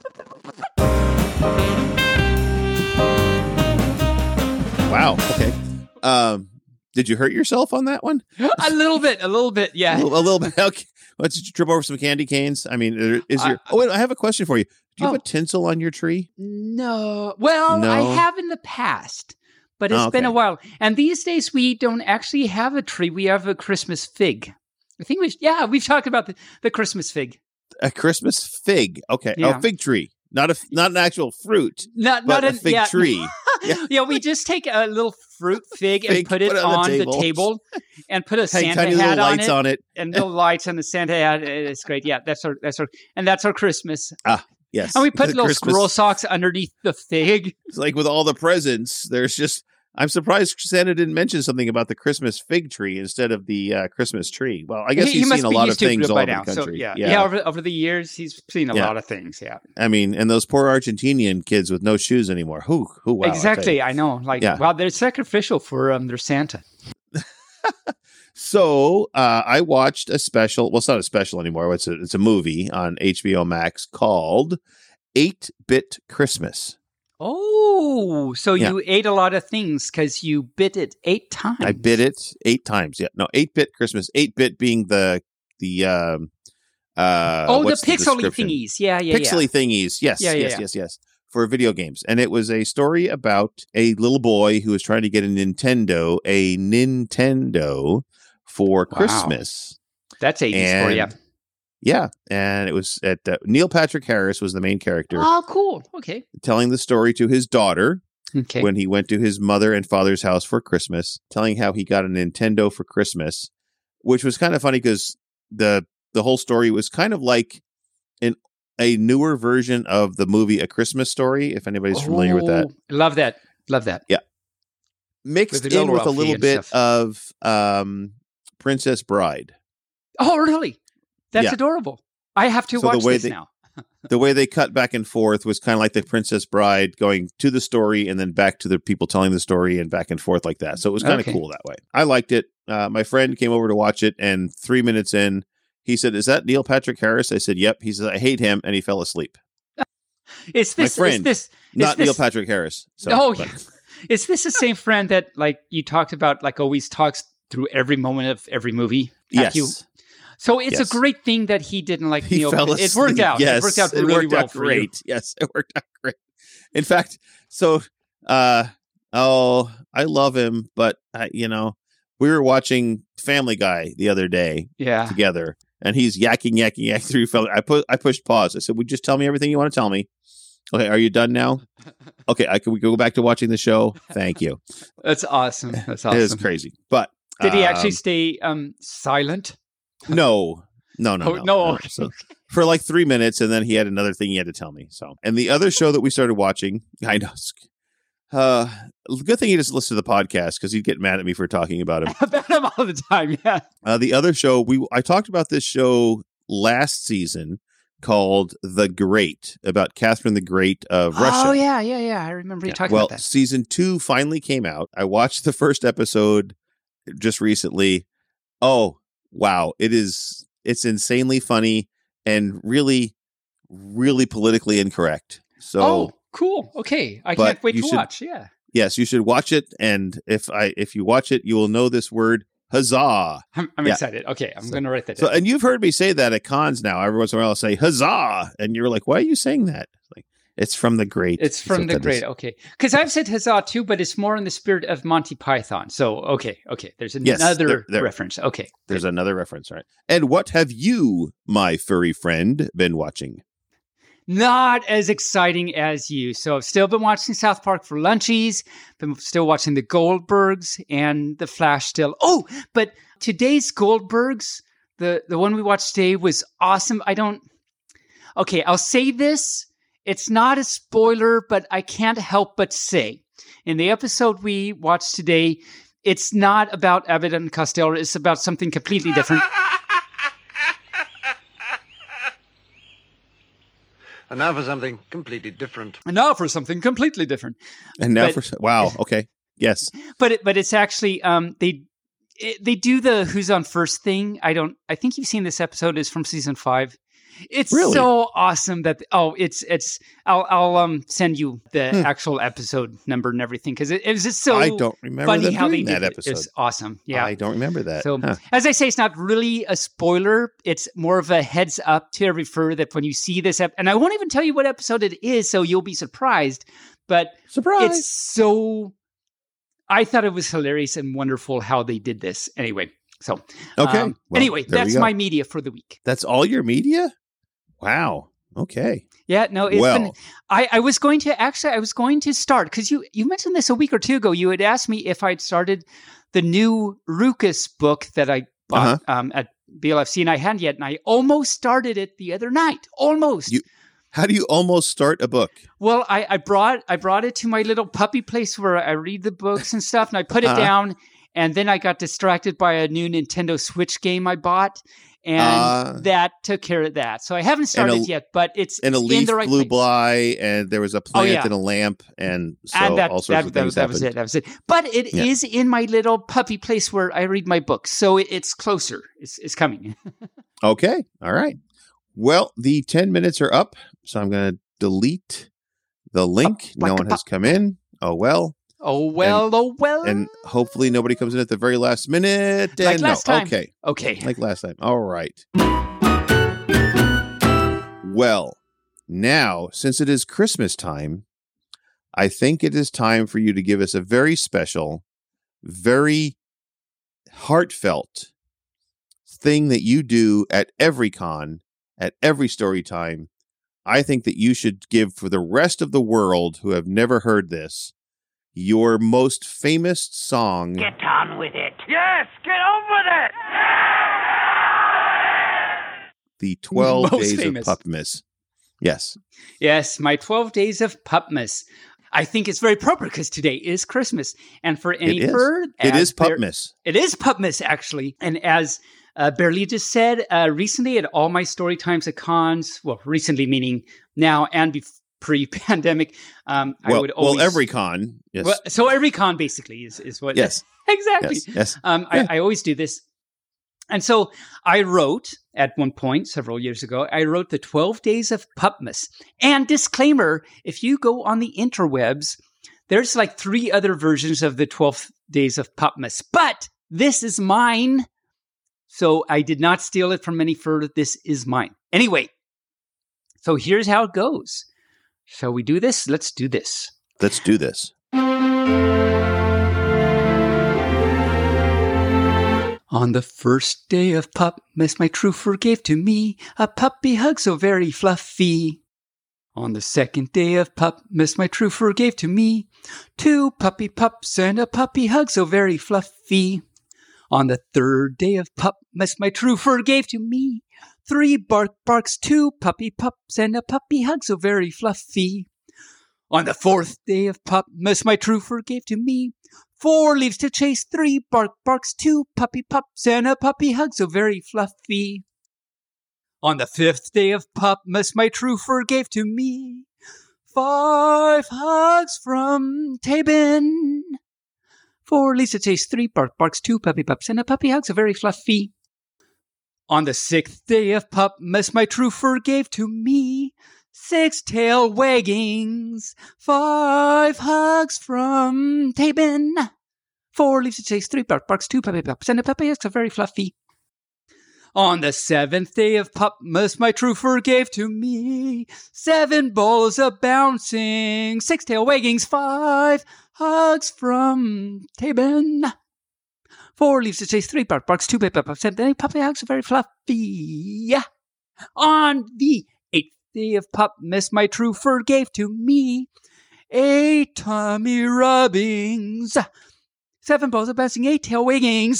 Wow. Okay. Um, did you hurt yourself on that one? A little bit. A little bit. A Yeah. little, a little bit. Okay. What, did you trip over some candy canes? I mean, there- is your? I- Oh wait, I have a question for you. Do you Oh. have a tinsel on your tree? No. Well, I No? have in the past, but it's Oh, been a okay. while. And these days we don't actually have a tree. We have a Christmas fig. I think we, yeah, we've talked about the, the Christmas fig. A Christmas fig. Okay. Yeah. Oh, fig tree. Not a not an actual fruit, Not, but not a an- fig yeah. tree. Yeah. we just take a little fruit fig, and Fig, put it put it on on the the table. table, and put a Hang Santa tiny hat little on lights it, on it. and little lights on the Santa hat. It's great. Yeah, that's our that's our and that's our Christmas. Yes. And we put The little Christmas- squirrel socks underneath the fig. It's like with all the presents, there's just. I'm surprised Santa didn't mention something about the Christmas fig tree instead of the uh, Christmas tree. Well, I guess he, he he's must seen a be lot of used to things it all by over now. the country. So, yeah, yeah. yeah. over, over the years, he's seen a Yeah. lot of things. Yeah, I mean, and those poor Argentinian kids with no shoes anymore. Who? Who? Wow, I tell you. exactly. I know. Like, Yeah. wow, they're sacrificial for um, their Santa. So uh, I watched a special. Well, it's not a special anymore. It's a it's a movie on H B O Max called eight bit Christmas. Oh, so Yeah. you ate a lot of things because you bit it eight times. I bit it eight times. Yeah, no, eight bit Christmas. Eight bit being the the um uh oh, the what's pixely description? thingies. Yeah, yeah, Pixely thingies. Yes, Yeah, yeah, yes, yeah. yes, yes. For video games, and it was a story about a little boy who was trying to get a Nintendo, a Nintendo for Wow. Christmas. yeah. That's eighties for you. And- Yeah, and it was at uh, Neil Patrick Harris was the main character, Oh, cool. Okay. telling the story to his daughter Okay. when he went to his mother and father's house for Christmas, telling how he got a Nintendo for Christmas, which was kind of funny because the the whole story was kind of like an a newer version of the movie A Christmas Story. If anybody's familiar with that, Oh, love that. Love that. mixed With the in little with a Ralphie little and bit stuff. of um, Princess Bride. Oh, really? That's Yeah. adorable. I have to So the watch way this they- now. The way they cut back and forth was kind of like the Princess Bride going to the story and then back to the people telling the story and back and forth like that. So it was kind of Okay. cool that way. I liked it. Uh, my friend came over to watch it, and three minutes in, he said, "Is that Neil Patrick Harris?" I said, "Yep." He said, "I hate him," and he fell asleep. Is My this? friend, Is this? Is Not this, Neil Patrick Harris. So, Oh, but- yeah. Is this the same friend that like you talked about? Like always talks through every moment of every movie. yes. You, so it's Yes. a great thing that he didn't like He Neil. fell It asleep. worked out. Yes, It worked out it really worked well out for you. great. Yes, it worked out great. In fact, so uh, Oh, I love him, but I, you know, we were watching Family Guy the other day Yeah. together, and he's yakking, yakking, yakking through. Family. I put, I pushed pause. I said, "Would you just tell me everything you want to tell me?" Okay, are you done now? Okay, I can we go back to watching the show. Thank you. That's awesome. That's It is awesome. crazy, but Did he actually um, stay um, silent? No, no, no, Oh, no. no, okay. So, for like three minutes, and then he had another thing he had to tell me. So, and the other show that we started watching, I know. Uh, good thing he just listened to the podcast because he'd get mad at me for talking about him. About him all the time. Yeah. Uh, the other show we I talked about this show last season called The Great, about Catherine the Great of Russia. Oh yeah, yeah, yeah. I remember you Yeah. talking well, about that. season two finally came out. I watched the first episode just recently. Oh, wow. It is, it's insanely funny and really, really politically incorrect. So, Oh, cool. Okay. I but can't wait you to should- watch. Yeah. yes, you should watch it. And if I, if you watch it, you will know this word, huzzah. I'm, I'm Yeah. excited. Okay. I'm So- going to write that So, down. and you've heard me say that at cons now. Every once in a while I'll say huzzah. And you're like, why are you saying that? Like, it's from The Great. It's That's from what the that great. is. Okay. Because I've said huzzah too, but it's more in the spirit of Monty Python. So, okay. Okay. There's Yes, another there- there- reference. Okay. There's another reference, right? And what have you, my furry friend, been watching? Not as exciting as you. So I've still been watching South Park for lunchies, been still watching the Goldbergs and the Flash still. Oh, but today's Goldbergs, the, the one we watched today was awesome. I don't, okay, I'll say this. It's not a spoiler, but I can't help but say, in the episode we watched today, it's not about Abbott and Costello. It's about something completely different. And now for something completely different. And now for something completely different. And now But- for wow, okay, yes, But it, but it's actually um they it, they do the who's on first thing. I don't. I think you've seen this episode. Is from season five. It's Really? so awesome that oh it's it's I'll I'll um send you the Hmm. actual episode number and everything because it, it was just so I don't remember funny them how they doing that did it. episode. It's awesome. Yeah. I don't remember that. So, Huh. as I say, it's not really a spoiler. It's more of a heads up to every fur that when you see this, ep- and I won't even tell you what episode it is, so you'll be surprised. But Surprise! it's so. I thought it was hilarious and wonderful how they did this. Anyway, so Okay. um, Well, anyway, there we that's go. my media for the week. That's all your media? Wow. Okay. Yeah, no, it's well, been. I, I was going to actually, I was going to start because you you mentioned this a week or two ago. You had asked me if I'd started the new Ruckus book that I bought Uh-huh. um, at B L F C, and I hadn't yet, and I almost started it the other night. Almost. You- how do you almost start a book? Well, I, I brought I brought it to my little puppy place where I read the books and stuff, and I put it Uh-huh. down, and then I got distracted by a new Nintendo Switch game I bought, and Uh, that took care of that. So I haven't started a- yet, but it's And a in leaf the right blew place. by, and there was a plant yeah. and a lamp, and so and that, all sorts that, of that, things that was happened. it. That was it. But it is Yeah. in my little puppy place where I read my books, so it, it's closer. It's, it's coming. Okay. All right. Well, the ten minutes are up, so I'm going to delete the link. Up, no like one a has come in. Oh, well. Oh well, oh well. And hopefully nobody comes in at the very last minute. Like And last no. time. Okay. okay. Like last time. All right. Well, now, since it is Christmas time, I think it is time for you to give us a very special, very heartfelt thing that you do at every con, at every story time. I think that you should give for the rest of the world who have never heard this, your most famous song. Get on with it. Yes, get on with it! The twelve Most Days famous. of Pupmas. Yes. Yes, my twelve days of Pupmas. I think it's very appropriate because today is Christmas, and for any It is. fur, It as is Bear- Pupmas. It is Pupmas, actually. And as uh, Barely just said, uh, recently at all my story times at cons, well, recently meaning now and be- pre-pandemic, um, I Well, would always... well, every con. Yes. Well, so every con basically is, is what... yes. exactly. Yes. Yes. Um, Yeah. I, I always do this. And so I wrote at one point several years ago, I wrote the twelve Days of Pupmas. And disclaimer, if you go on the interwebs, there's like three other versions of the twelve Days of Pupmas. But this is mine. So I did not steal it from any further. This is mine. Anyway, so here's how it goes. Shall we do this? Let's do this. Let's do this. Thank On the first day of Pupmas, my trooper gave to me a puppy hug so very fluffy. On the second day of Pupmas, my trooper gave to me two puppy pups and a puppy hug so very fluffy. On the third day of Pupmas, my trooper gave to me three bark barks, two puppy pups and a puppy hug so very fluffy. On the fourth day of Pupmas, my trooper gave to me four leaves to chase, three bark barks, two puppy pups, and a puppy hug so very fluffy. On the fifth day of Pupmas, my trooper gave to me five hugs from Tabin. Four leaves to chase, three bark barks, two puppy pups, and a puppy hug so very fluffy. On the sixth day of Pupmas, my trooper gave to me six tail waggings, five hugs from Tabin. Four leaves to chase, three bark barks, two puppy pups, and a puppy hugs so very fluffy. On the seventh day of Pupmas, my trooper gave to me seven balls of bouncing, six tail waggings, five hugs from Tabin. Four leaves to chase, three bark barks, two puppy pups, and a puppy hugs so very fluffy. On the eighth day of Pupmas, my trooper gave to me eight tummy rubbings, seven balls of bouncing, eight tail waggings,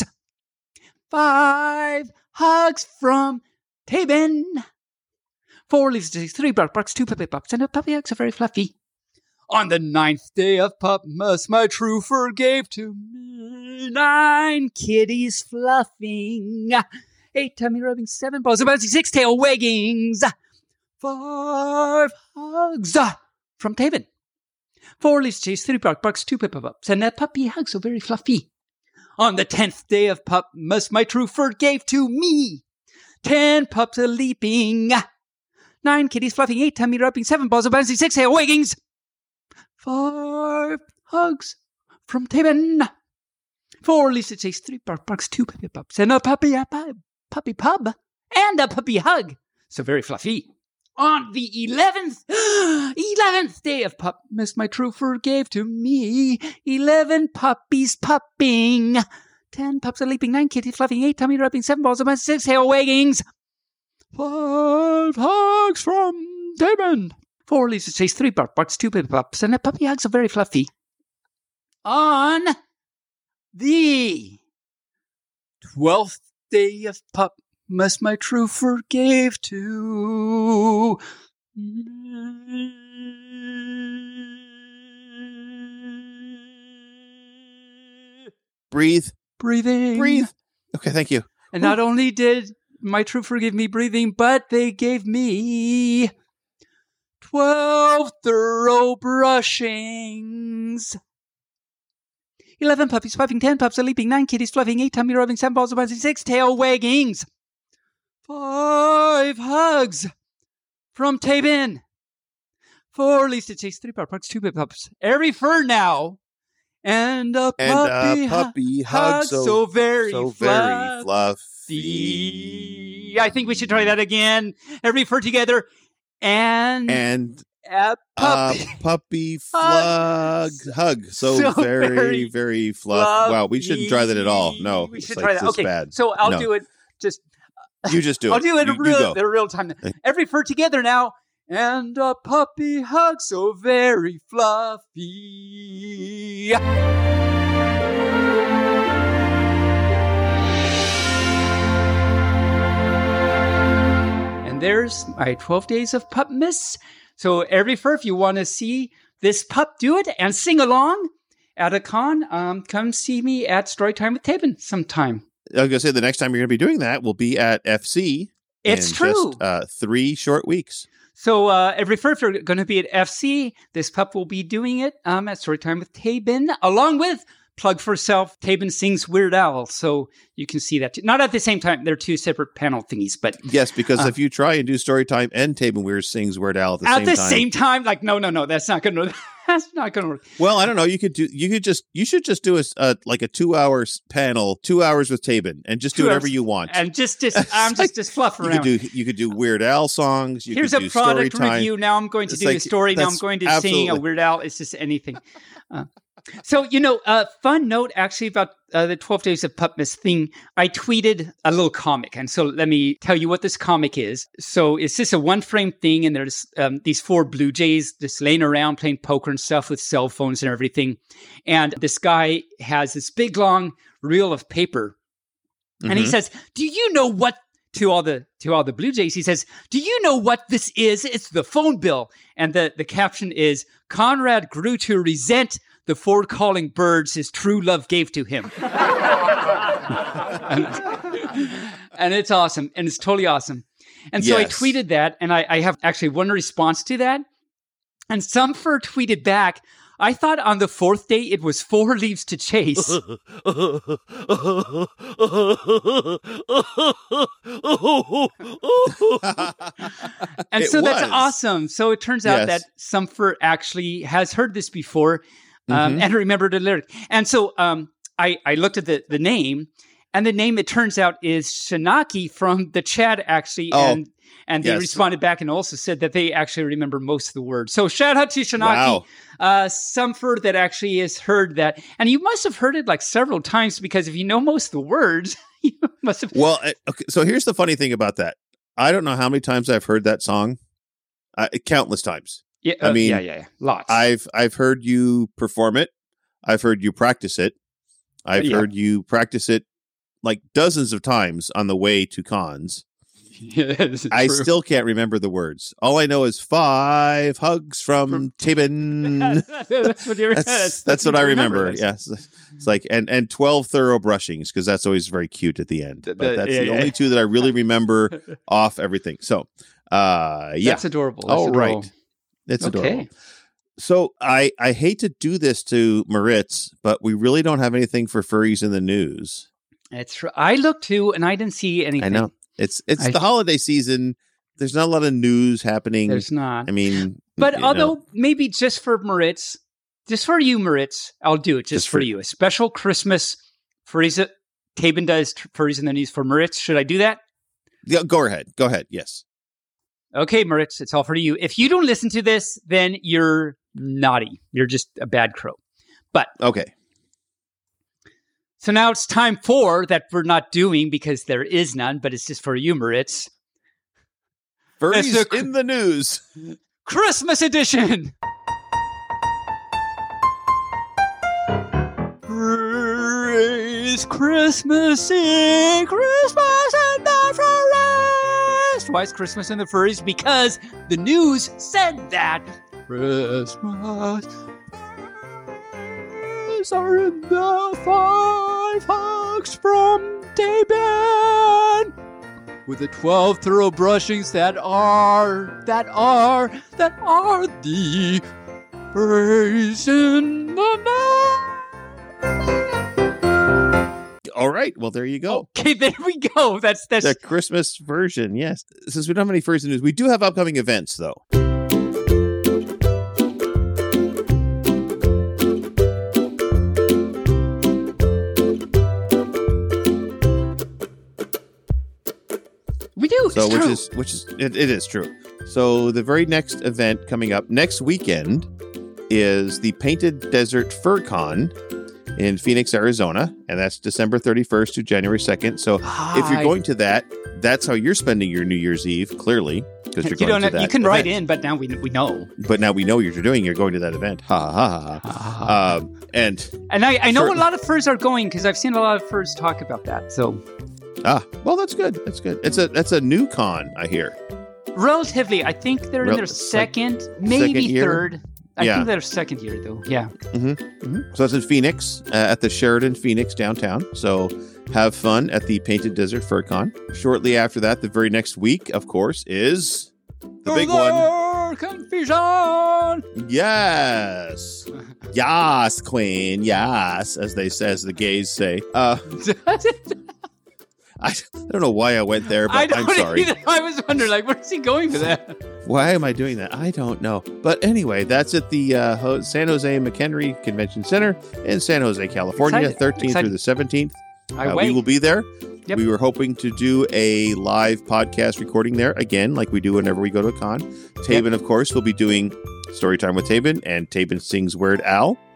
five hugs from Tabin. Four leaves to chase, three bark barks, two puppy pups, and a puppy hugs so very fluffy. On the ninth day of Pupmas, my trooper gave to me nine kitties fluffing, eight tummy rubbing, seven balls of bouncing, six tail waggings, five hugs from Tabin. Four leaves to chase, three bark barks, two puppy pups, and a puppy hug so very fluffy. On the tenth day of Pupmas, my trooper gave to me ten pups a leaping, nine kitties fluffing, eight tummy rubbing, seven balls of bouncing, six tail waggings, five hugs from Tabin. Four leaves to chase, three bark barks, two puppy pups, and a puppy a pub, puppy pub, and a puppy hug so very fluffy. On the eleventh, eleventh day of Pupmas, my trooper gave to me eleven puppies pupping, ten pups a leaping, nine kitties fluffing, eight tummy rubbing, seven balls of bouncing, six tail waggings, five hugs from Tabin. Four leaves to chase, three bark barks, two puppy pups, and a puppy hug so very fluffy. On the twelfth day of Pupmas, my trooper gave to me Breathe. breathing. Breathe. Okay, thank you. And not only did my trooper give me breathing, but they gave me twelve thorough brushings. Eleven puppies puffing, ten pups a leaping, nine kitties fluffing, eight tummy rubbing, seven balls of bouncing, six tail waggings, five hugs from Tabin. Four leaves to chase, three bark barks, two big pups. Every fur now. And a puppy, and a puppy hu- hug hug so, so very so fluffy. very fluffy. I think we should try that again. Every fur together. And, And a puppy. a puppy flug hug. So, So very, very very fluff. Wow, we shouldn't try that at all. fluffy. No, we it's should like try that. this Okay, bad. so I'll No. do it. Just You just do I'll it. do it You, in you real, go. in real time. Every fur together now. And a puppy hug so very fluffy. And there's my twelve days of Pupmas. So every fur, if you want to see this pup do it and sing along at a con, um, come see me at Storytime with Tabin sometime. I was going to say the next time you're going to be doing that will be at F C. It's in true. Just, uh, three short weeks. So uh, every fur, if you're going to be at F C, this pup will be doing it um, at Storytime with Tabin, along with Plug for Self. Tabin sings Weird Al, so you can see that too. Not at the same time; they're two separate panel thingies. But Yes, because Uh, if you try and do Storytime and Tabin Weir sings Weird Al at the at same the time. same time, like no, no, no, that's not going to. That's not going to work. Well, I don't know. You could do. You could just. You should just do a, a like a two hours panel, two hours with Tabin, and just do Two whatever hours. you want. And just, just I'm It's just, like- just fluff you around. could do. You could do Weird Al songs. You Here's could a do product Storytime. review. Now I'm going to It's do like- a story. Now I'm that's going to sing a absolutely- Weird Al. It's just anything. Uh, So, you know, a uh, fun note actually about uh, the twelve Days of Pupmas thing. I tweeted a little comic. And so let me tell you what this comic is. So it's just a one frame thing. And there's um, these four Blue Jays just laying around playing poker and stuff with cell phones and everything. And this guy has this big, long reel of paper. Mm-hmm. And he says, do you know what? To all the to all the Blue Jays, he says, do you know what this is? It's the phone bill. And the, the caption is, Conrad grew to resent the four calling birds his true love gave to him. and, and it's awesome. And it's totally awesome. And so yes. I tweeted that, and I, I have actually one response to that. And Sumfer tweeted back, I thought on the fourth day it was four leaves to chase. and it so was. That's awesome. So it turns out yes. that Sumfer actually has heard this before um, mm-hmm. and remembered the lyric. And so um, I, I looked at the, the name, and the name, it turns out, is Shanaki from the chat, actually. Oh. And And they yes. responded back and also said that they actually remember most of the words. So shout out to Shanaki, wow. uh, Sumfer, that actually has heard that. And you must have heard it like several times, because if you know most of the words, you must have. Well, okay, so here's the funny thing about that. I don't know how many times I've heard that song. Uh, countless times. Yeah, uh, I mean, yeah, yeah, yeah, lots. I've I've heard you perform it. I've heard you practice it. I've yeah. heard you practice it like dozens of times on the way to cons. Yeah, I true. still can't remember the words. All I know is five hugs from, from Tabin. that's what, you're, that's, that's, that's what I remember. remember. Yes, it's like and and twelve thorough brushings, because that's always very cute at the end. But the, that's yeah, the yeah. only two that I really remember off everything. So, uh, yeah, that's adorable. That's All adorable. right, it's okay. adorable. So I I hate to do this to Moritz, but we really don't have anything for furries in the news. It's true. I looked too, and I didn't see anything. I know. It's it's I, the holiday season. There's not a lot of news happening. There's not. I mean, but although know. maybe just for Moritz, just for you, Moritz, I'll do it just, just for, for you. A special Christmas furries. Tabin does furries in the news for Moritz. Should I do that? Yeah, go ahead. Go ahead. Yes. Okay, Moritz, it's all for you. If you don't listen to this, then you're naughty. You're just a bad crow. But okay. So now it's time for that we're not doing, because there is none, but it's just for you, Moritz. Furries the, in the news. Christmas edition. Praise Christmas in Christmas in the forest. Why is Christmas in the furries? Because the news said that. Christmas are in the five hugs from Tabin, with the twelve thorough brushings that are, that are, that are the praise in the night. All right. Well, there you go. Okay, there we go. That's that's the Christmas version. Yes. Since we don't have any furries in the news, we do have upcoming events, though. We do. So, it's which true. is which is it, it is true. So, the very next event coming up next weekend is the Painted Desert FurCon in Phoenix, Arizona, and that's December thirty-first to January second. So, Hi. if you're going to that, that's how you're spending your New Year's Eve, clearly, because you're You going don't. to Have, that. you can event. write in, but now we we know. But now we know what you're doing. You're going to that event. Ha ha ha ha. ha. um, and And I, I know sure. a lot of furs are going, because I've seen a lot of furs talk about that. So ah, well, that's good. That's good. It's a that's a new con, I hear. relatively, I think they're Rel- in their it's like second, maybe second year? third. I Yeah. think they're second year though. Yeah. Mm-hmm. Mm-hmm. So that's in Phoenix uh, at the Sheridan Phoenix downtown. So have fun at the Painted Desert FurCon. Shortly after that, the very next week, of course, is the big one. Confusion. Yes, yes, Queen, yes, as they say, as the gays say. Uh, I, I don't know why I went there, but I don't I'm sorry. either. I was wondering, like, where's he going with that? Why am I doing that? I don't know. But anyway, that's at the uh, Ho- San Jose McHenry Convention Center in San Jose, California, Excited. thirteenth Excited. through the seventeenth. I Uh, wait. we will be there. Yep. We were hoping to do a live podcast recording there again, like we do whenever we go to a con. Tabin, Yep. of course, will be doing Storytime with Tabin, and Tabin sings Weird Al.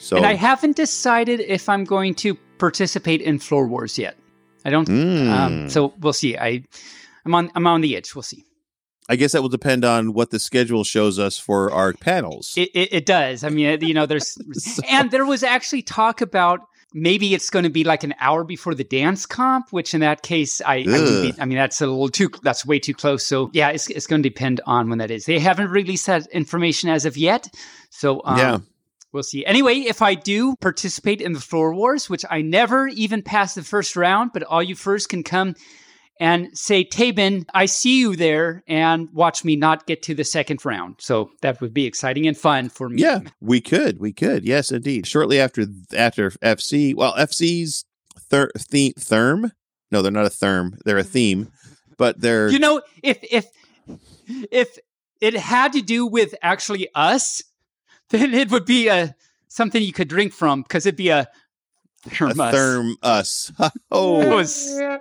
So, And I haven't decided if I'm going to participate in Floor Wars yet. I don't. Mm. Um, so we'll see. I, I'm on. I'm on the edge. We'll see. I guess that will depend on what the schedule shows us for our panels. It, it, it does. I mean, it- you know, there's and there was actually talk about maybe it's going to be like an hour before the dance comp, which in that case, I, I, would be, I mean, that's a little too. That's way too close. So yeah, it's it's going to depend on when that is. They haven't released that information as of yet. So um, Yeah. We'll see. Anyway, if I do participate in the Floor Wars, which I never even passed the first round, but all you first can come and say, Tabin, I see you there, and watch me not get to the second round. So that would be exciting and fun for me. Yeah, we could. We could. Yes, indeed. Shortly after after F C, well, F C's thir- the- therm. No, they're not a therm. They're a theme, but they're You know, if if if it had to do with actually us, then it would be a something you could drink from because it'd be a a thermos. therm us. It Oh, was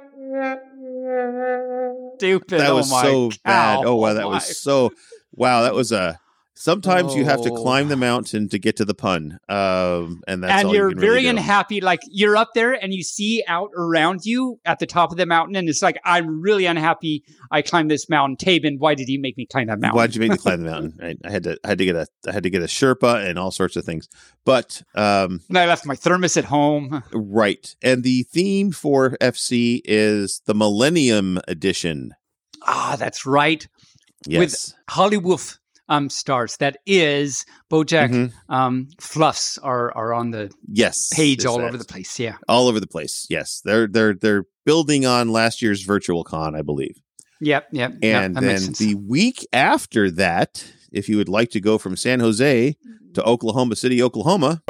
stupid. that was oh my so bad. cow. Oh wow, that my. was so wow. That was a. Sometimes you have to Oh. climb the mountain to get to the pun, um, and that's and all you're you can very really do. unhappy. Like you're up there and you see out around you at the top of the mountain, and it's like, I'm really unhappy. I climbed this mountain. Tabin, why did he make me climb that mountain? Why'd you make me climb the mountain? Right? I had to. I had to get a. I had to get a Sherpa and all sorts of things. But um, And I left my thermos at home. right, and the theme for F C is the Millennium Edition. Ah, that's right. Yes. Hollywood um, stars. That is BoJack Mhm. um, fluffs are are on the Yes. page it's all that. over the place. Yeah. All over the place. Yes, they're they're they're building on last year's Virtual Con, I believe. Yep. Yep. And yep, that makes then sense. the week after that, if you would like to go from San Jose to Oklahoma City, Oklahoma,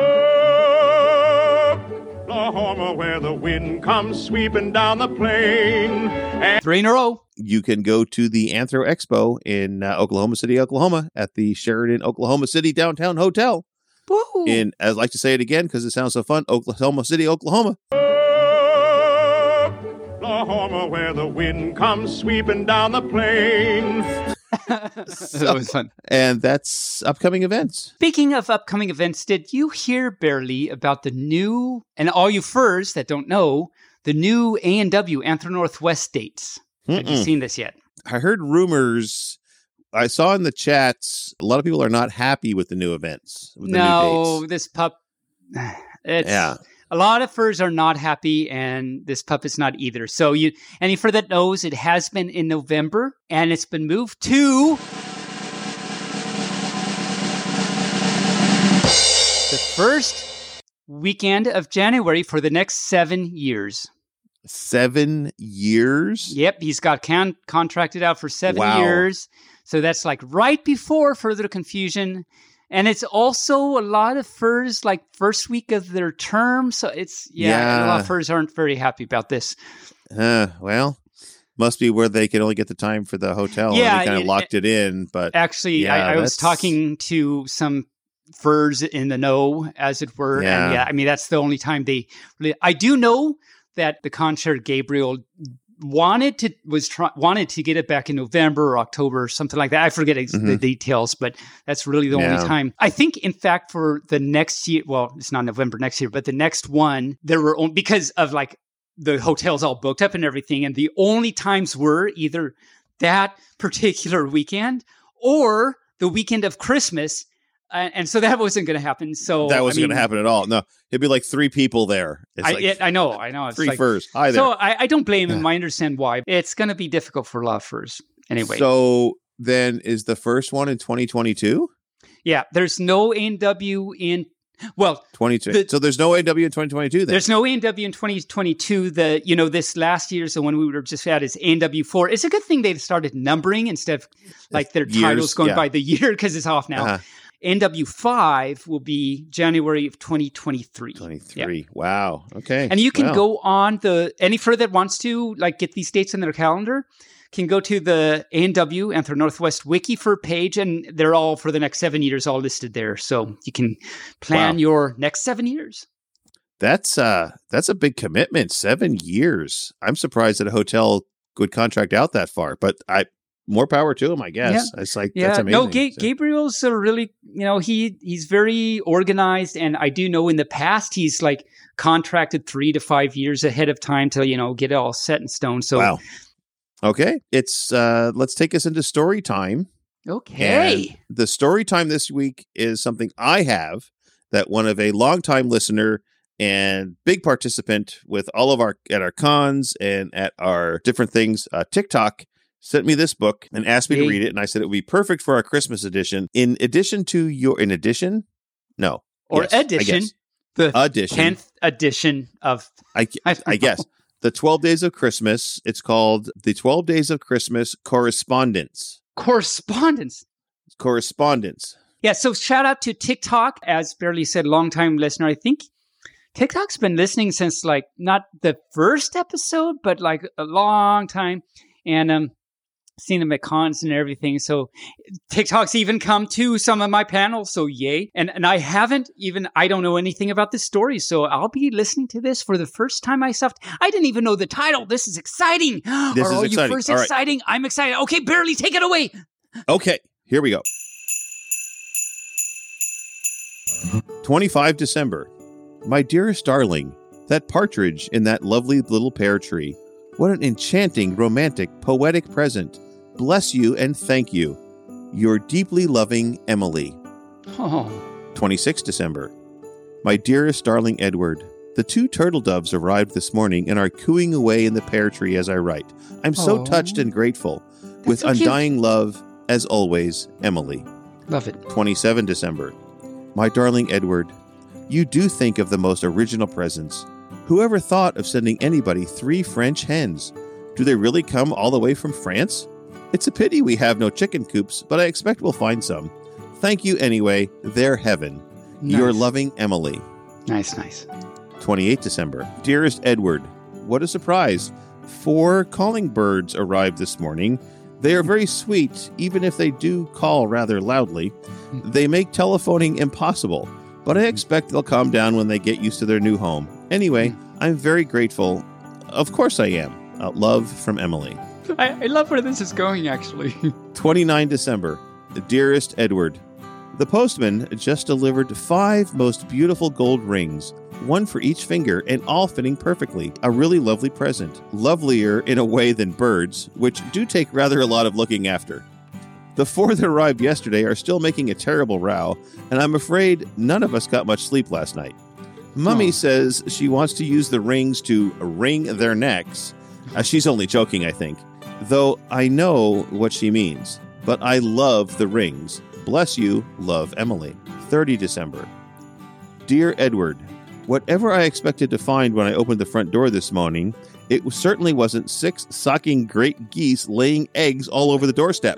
Oklahoma, where the wind comes sweeping down the plain. Three in a row. you can go to the Anthro Expo in uh, Oklahoma City, Oklahoma, at the Sheridan Oklahoma City Downtown Hotel. Woo. In, I'd like to say it again because it sounds so fun, Oklahoma City, Oklahoma. Oklahoma, where the wind comes sweeping down the plain. That was fun. And that's upcoming events. Speaking of upcoming events, did you hear, Barely, about the new, and all you furs that don't know, the new A and W Anthro Northwest dates? Have you Mm-mm. seen this yet? I heard rumors. I saw in the chats a lot of people are not happy with the new events. With the new No, dates. this pup, it's, Yeah. a lot of furs are not happy, and this pup is not either. So, you, any fur that knows, it has been in November, and it's been moved to the first weekend of January for the next seven years. Seven years. Yep, he's got can- contracted out for seven Wow. years. So that's like right before further confusion. And it's also a lot of furs like first week of their term. So it's, yeah, a lot Yeah. of furs aren't very happy about this. Uh, well, must be where they can only get the time for the hotel. Yeah, and they kind of it- locked it in. But Actually, Yeah, I, I was that's- talking to some furs in the know, as it were. Yeah. And yeah, I mean, that's the only time they really, I do know that the concert Gabriel wanted to was try, wanted to get it back in November or October or something like that. I forget ex- the Mhm. details, but that's really the Yeah. only time. I think, in fact, for the next year, well, it's not November next year, but the next one, there were only, because of like the hotels all booked up and everything, and the only times were either that particular weekend or the weekend of Christmas. Uh, and so that wasn't going to happen. So that wasn't I mean, going to happen at all. No, it'd be like three people there. It's I, like it, I know, I know. It's three like, furs. Hi there. so I, I don't blame him. Yeah. I understand why. It's going to be difficult for a lot of furs. Anyway, So then is the first one in twenty twenty-two? yeah, there's no A and W in, well, twenty-two. The- so there's no A and W in twenty twenty-two then? there's no A and W in twenty twenty-two. The, you know, this last year's, the one we were just at is A and W four. It's a good thing they started numbering instead of like their Years, titles going yeah. by the year because it's off now. Uh-huh. A and W five will be January of twenty twenty-three. twenty-three. Wow. Okay. And you can Wow. go on the, any fur that wants to like get these dates in their calendar can go to the A and W Anthro Northwest Wiki for page, and they're all for the next seven years, all listed there. So you can plan Wow. your next seven years. That's uh that's a big commitment. Seven years. I'm surprised that a hotel would contract out that far, but I more power to him, I guess. It's like, Yeah, that's amazing. no, Ga- So- Gabriel's a really, you know, he he's very organized, and I do know in the past he's like contracted three to five years ahead of time to, you know, get it all set in stone. So, Wow. Okay. It's, uh, let's take us into story time. okay. And the story time this week is something I have that one of a longtime listener and big participant with all of our at our cons and at our different things, uh, TikTok, sent me this book and asked me Yay. to read it, and I said it would be perfect for our Christmas edition. In addition to your, in addition, no, Or Yes, I edition, guess. the Edition. tenth edition of, I, I don't I guess know. the twelve Days of Christmas. It's called the twelve Days of Christmas Correspondence. correspondence. Correspondence. Yeah, so shout out to TikTok, as Barely said, longtime listener. I think TikTok's been listening since like not the first episode, but like a long time, and um, seen them at cons and everything. So TikTok's even come to some of my panels. So yay! And and I haven't even I don't know anything about this story, so I'll be listening to this for the first time myself. I didn't even know the title. This is exciting. This Are is all exciting. you first All right. exciting? I'm excited. Okay, Barely, take it away. Okay, here we go. twenty-fifth of December. My dearest darling, that partridge in that lovely little pear tree. What an enchanting, romantic, poetic present. Bless you and thank you. Your deeply loving Emily. Oh, twenty-sixth of December. My dearest darling Edward, the two turtle doves arrived this morning and are cooing away in the pear tree as I write. I'm so Aw. touched and grateful. With so cute. undying love, as always, Emily. love it. twenty-seventh of December. My darling Edward, you do think of the most original presents. Whoever thought of sending anybody three French hens? Do they really come all the way from France? It's a pity we have no chicken coops, but I expect we'll find some. Thank you anyway. They're heaven. Your Nice. loving Emily. Nice, nice. twenty-eighth of December. Dearest Edward, what a surprise. Four calling birds arrived this morning. They are very sweet, even if they do call rather loudly. They make telephoning impossible, but I expect they'll calm down when they get used to their new home. Anyway, I'm very grateful. Of course I am. Uh, love from Emily. I, I love where this is going, actually. twenty-ninth of December. Dearest Edward, the postman just delivered five most beautiful gold rings, one for each finger and all fitting perfectly. A really lovely present. Lovelier in a way than birds, which do take rather a lot of looking after. The four that arrived yesterday are still making a terrible row, and I'm afraid none of us got much sleep last night. Mummy Oh. says she wants to use the rings to wring their necks. Uh, she's only joking, I think, though I know what she means. But I love the rings. Bless you, love, Emily. thirtieth of December. Dear Edward, whatever I expected to find when I opened the front door this morning, it certainly wasn't six sucking great geese laying eggs all over the doorstep.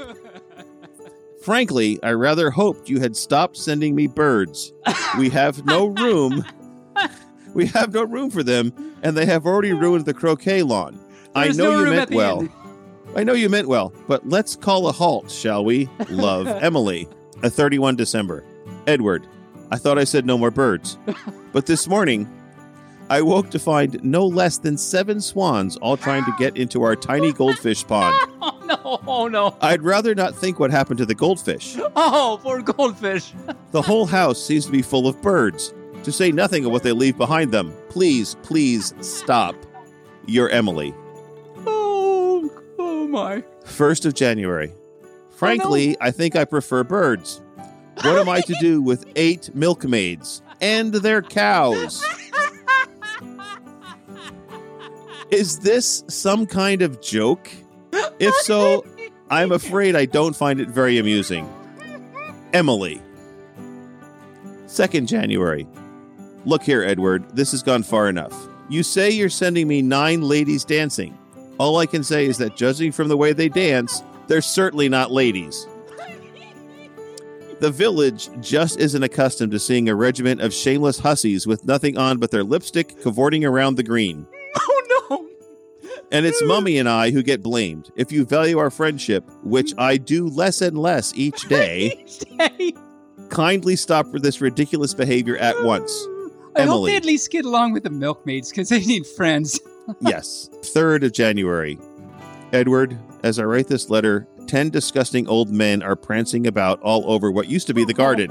Frankly, I rather hoped you had stopped sending me birds. We have no room. We have no room for them, and they have already ruined the croquet lawn. There's I know no you room meant at the well. end. I know you meant well, but let's call a halt, shall we? Love, Emily. A thirty-first of December. Edward, I thought I said no more birds. But this morning, I woke to find no less than seven swans all trying to get into our tiny goldfish pond. Oh, no. Oh, no. I'd rather not think what happened to the goldfish. Oh, poor goldfish. The whole house seems to be full of birds, to say nothing of what they leave behind them. Please, please stop. Your Emily. Oh, oh, my. first of January. Frankly, I think I prefer birds. What am I to do with eight milkmaids and their cows? Is this some kind of joke? If so, I'm afraid I don't find it very amusing. Emily. second of January. Look here, Edward, this has gone far enough. You say you're sending me nine ladies dancing. All I can say is that judging from the way they dance, they're certainly not ladies. The village just isn't accustomed to seeing a regiment of shameless hussies with nothing on but their lipstick cavorting around the green. Oh, no. And it's Mummy and I who get blamed. If you value our friendship, which I do less and less each day, Hey, kindly stop this ridiculous behavior at once. I hope Emily. they at least get along with the milkmaids because they need friends. Yes. third of January. Edward, as I write this letter, ten disgusting old men are prancing about all over what used to be the garden.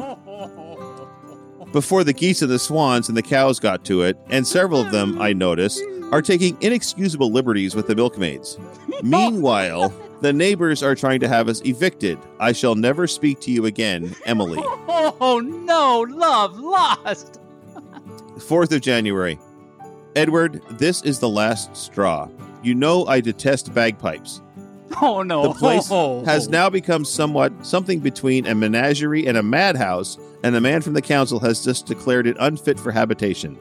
Before the geese and the swans and the cows got to it, and several of them, I notice, are taking inexcusable liberties with the milkmaids. Meanwhile, the neighbors are trying to have us evicted. I shall never speak to you again, Emily. Oh, no, love lost. fourth of January. Edward, this is the last straw. You know I detest bagpipes. Oh, no. The place has now become somewhat something between a menagerie and a madhouse, and the man from the council has just declared it unfit for habitation.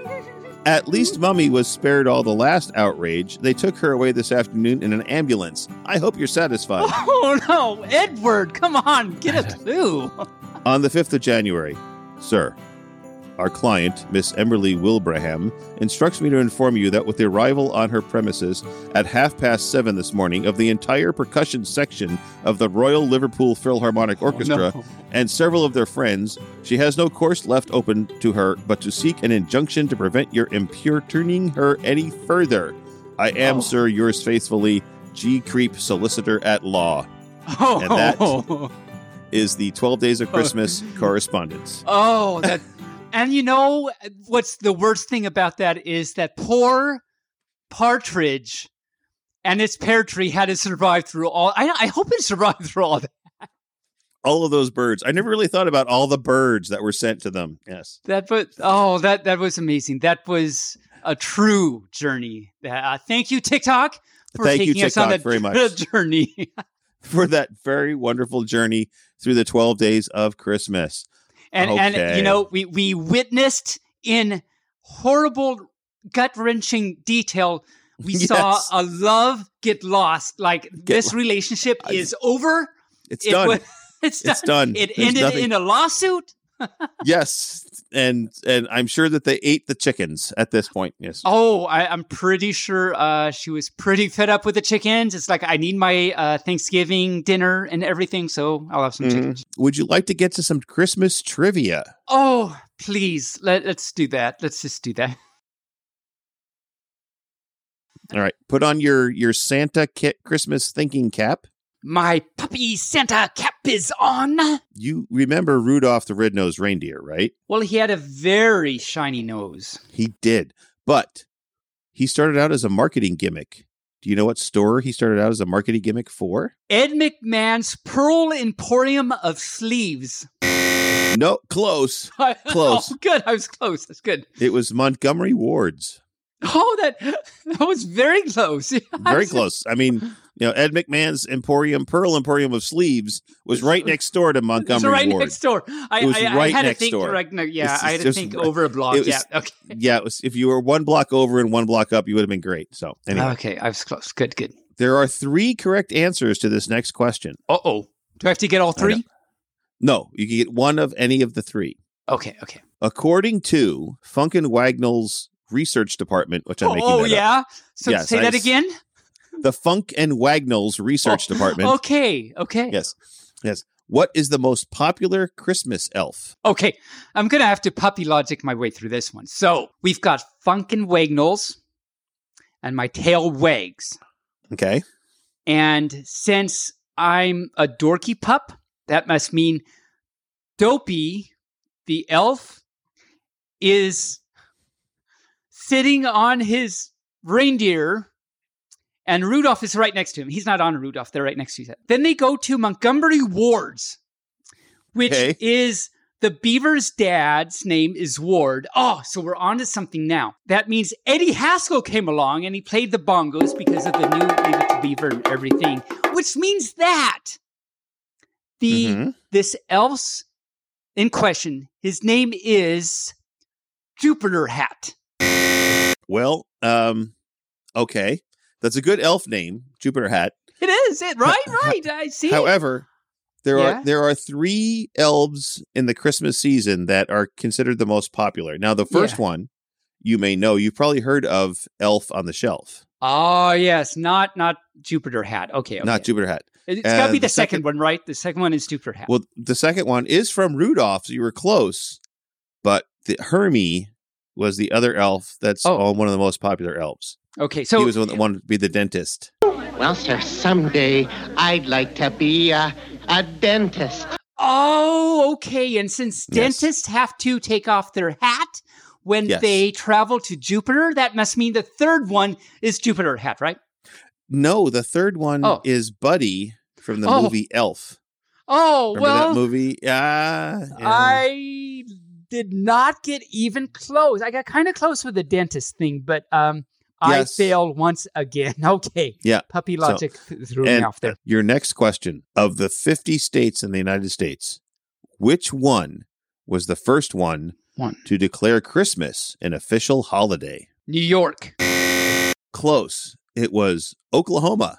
At least Mummy was spared all the last outrage. They took her away this afternoon in an ambulance. I hope you're satisfied. Oh, no. Edward, come on. Get a clue. On the fifth of January, sir, our client, Miss Emily Wilbraham, instructs me to inform you that with the arrival on her premises at half past seven this morning of the entire percussion section of the Royal Liverpool Philharmonic Orchestra Oh, no. and several of their friends, she has no course left open to her but to seek an injunction to prevent your importuning her any further. I am, Oh. sir, yours faithfully, G. Creep, Solicitor at Law. Oh, And that- Is the twelve Days of Christmas correspondence. oh, that. And you know what's the worst thing about that is that poor partridge and its pear tree had to survive through all. I, I hope it survived through all that. All of those birds. I never really thought about all the birds that were sent to them. Yes. That, but oh, that that was amazing. That was a true journey. Uh, thank you, TikTok, for Thank you, taking us on TikTok, that very much. journey. For that very wonderful journey through the twelve days of Christmas. And and Okay. you know, we we witnessed in horrible, gut wrenching detail. We Yes. saw a love get lost. Like this lo- relationship I- is over. It's It done. wa- it's, It's done. done. It There's ended nothing- in a lawsuit. Yes. And and I'm sure that they ate the chickens at this point. Yes. Oh, I, I'm pretty sure uh, she was pretty fed up with the chickens. It's like I need my uh, Thanksgiving dinner and everything, so I'll have some Mhm. chickens. Would you like to get to some Christmas trivia? Oh, please, let, let's do that. Let's just do that. All right. Put on your your Santa kit Christmas thinking cap. My puppy Santa cap is on. You remember Rudolph the Red-Nosed Reindeer, right? Well, he had a very shiny nose. He did. But he started out as a marketing gimmick. Do you know what store he started out as a marketing gimmick for? Ed McMahon's Pearl Emporium of Sleeves. No, close. Close. Oh, good. I was close. That's good. It was Montgomery Ward's. Oh, that that was very close. Very close. I mean, you know, Ed McMahon's Emporium, Pearl Emporium of Sleeves was right next door to It's Montgomery right Ward. next door. I, It was I, right I had next to think door. direct. No, yeah, It's I had to just- think over a block. it was- Yeah. Okay. Yeah, it was, if you were one block over and one block up, you would have been great. So anyway, Okay, I was close. Good, good. there are three correct answers to this next question. Uh oh. Do I have to get all I three? No, you can get one of any of the three. Okay, okay. According to Funk and Wagnall's research department, which I'm Oh, making oh that up. yeah. So Yes, say I that s- again. The Funk and Wagnall's research Oh, department. Okay, okay. Yes. Yes. What is the most popular Christmas elf? Okay, I'm going to have to puppy logic my way through this one. So we've got Funkin' Wagnalls, and my tail wags. Okay. And since I'm a dorky pup, that must mean Dopey, the elf, is sitting on his reindeer, and Rudolph is right next to him. He's not on Rudolph, they're right next to each other. Then they go to Montgomery Ward's, which Okay. is the beaver's dad's name is Ward. Oh, so we're on to something now. That means Eddie Haskell came along and he played the bongos because of the new Leave It to Beaver and everything, which means that the Mhm. this elf's in question, his name is Jupiter Hat. Well, um, okay. That's a good elf name, Jupiter Hat. It is it right, right. I see. However, there Yeah. are there are three elves in the Christmas season that are considered the most popular. Now, the first Yeah. one you may know, you've probably heard of Elf on the Shelf, Oh yes, not not Jupiter Hat. Okay, okay. not Jupiter Hat. It's got to Uh, be the, the second, second- one, right? The second one is Jupiter Hat. Well, the second one is from Rudolph, so you were close, but the Hermie was the other elf that's Oh. all one of the most popular elves. okay, so he was the one that wanted to be the dentist. When Well, sir, someday I'd like to be a, a dentist. Oh, okay. And since Yes. dentists have to take off their hat when Yes. they travel to Jupiter, that must mean the third one is Jupiter hat, right? No, the third one Oh. is Buddy from the Oh. movie Elf. Oh, Remember well, that movie? Yeah. yeah. I did not get even close. I got kind of close with the dentist thing, but um, Yes. I failed once again. Okay. Yeah. Puppy So- logic th- threw me And off there. your next question, of the fifty states in the United States, which one was the first one One. to declare Christmas an official holiday? New York. Close. It was Oklahoma.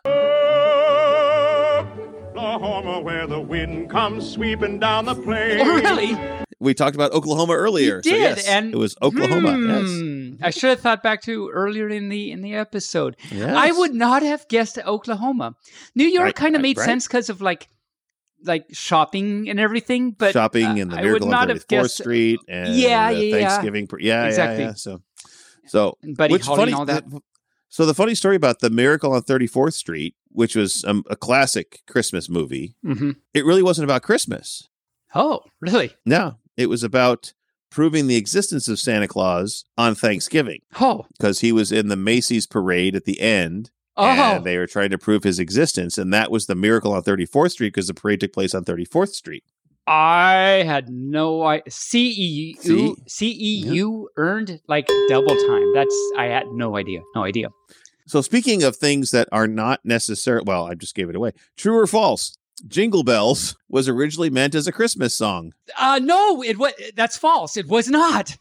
Oklahoma, where the wind comes sweeping down the plain. Oh, really? We talked about Oklahoma earlier. You So did, yes, and it was Oklahoma. Hmm, I should have thought back to earlier in the in the episode. Yes. I Yes. would not have guessed Oklahoma. New York Right, kind of right, made right. sense because of like like shopping and everything, but shopping uh, in the I would Miracle on not have thirty-fourth guessed Street and Yeah, the yeah, yeah. Thanksgiving. pr- Yeah, Exactly. yeah, yeah. So, so Buddy which Holly funny, and all that. the- so the funny story about the Miracle on thirty-fourth Street, which was um, a classic Christmas movie, hmm it really wasn't about Christmas. Oh, really? No, it was about proving the existence of Santa Claus on Thanksgiving Oh, because he was in the Macy's parade at the end. oh, And they were trying to prove his existence. And that was the Miracle on thirty-fourth Street because the parade took place on thirty-fourth Street. I had no idea. C E U See? C E U earned like double time. That's I had no idea. No idea. So speaking of things that are not necessary, well, I just gave it away. True or false? Jingle Bells was originally meant as a Christmas song. Uh no, it was that's false. It was not.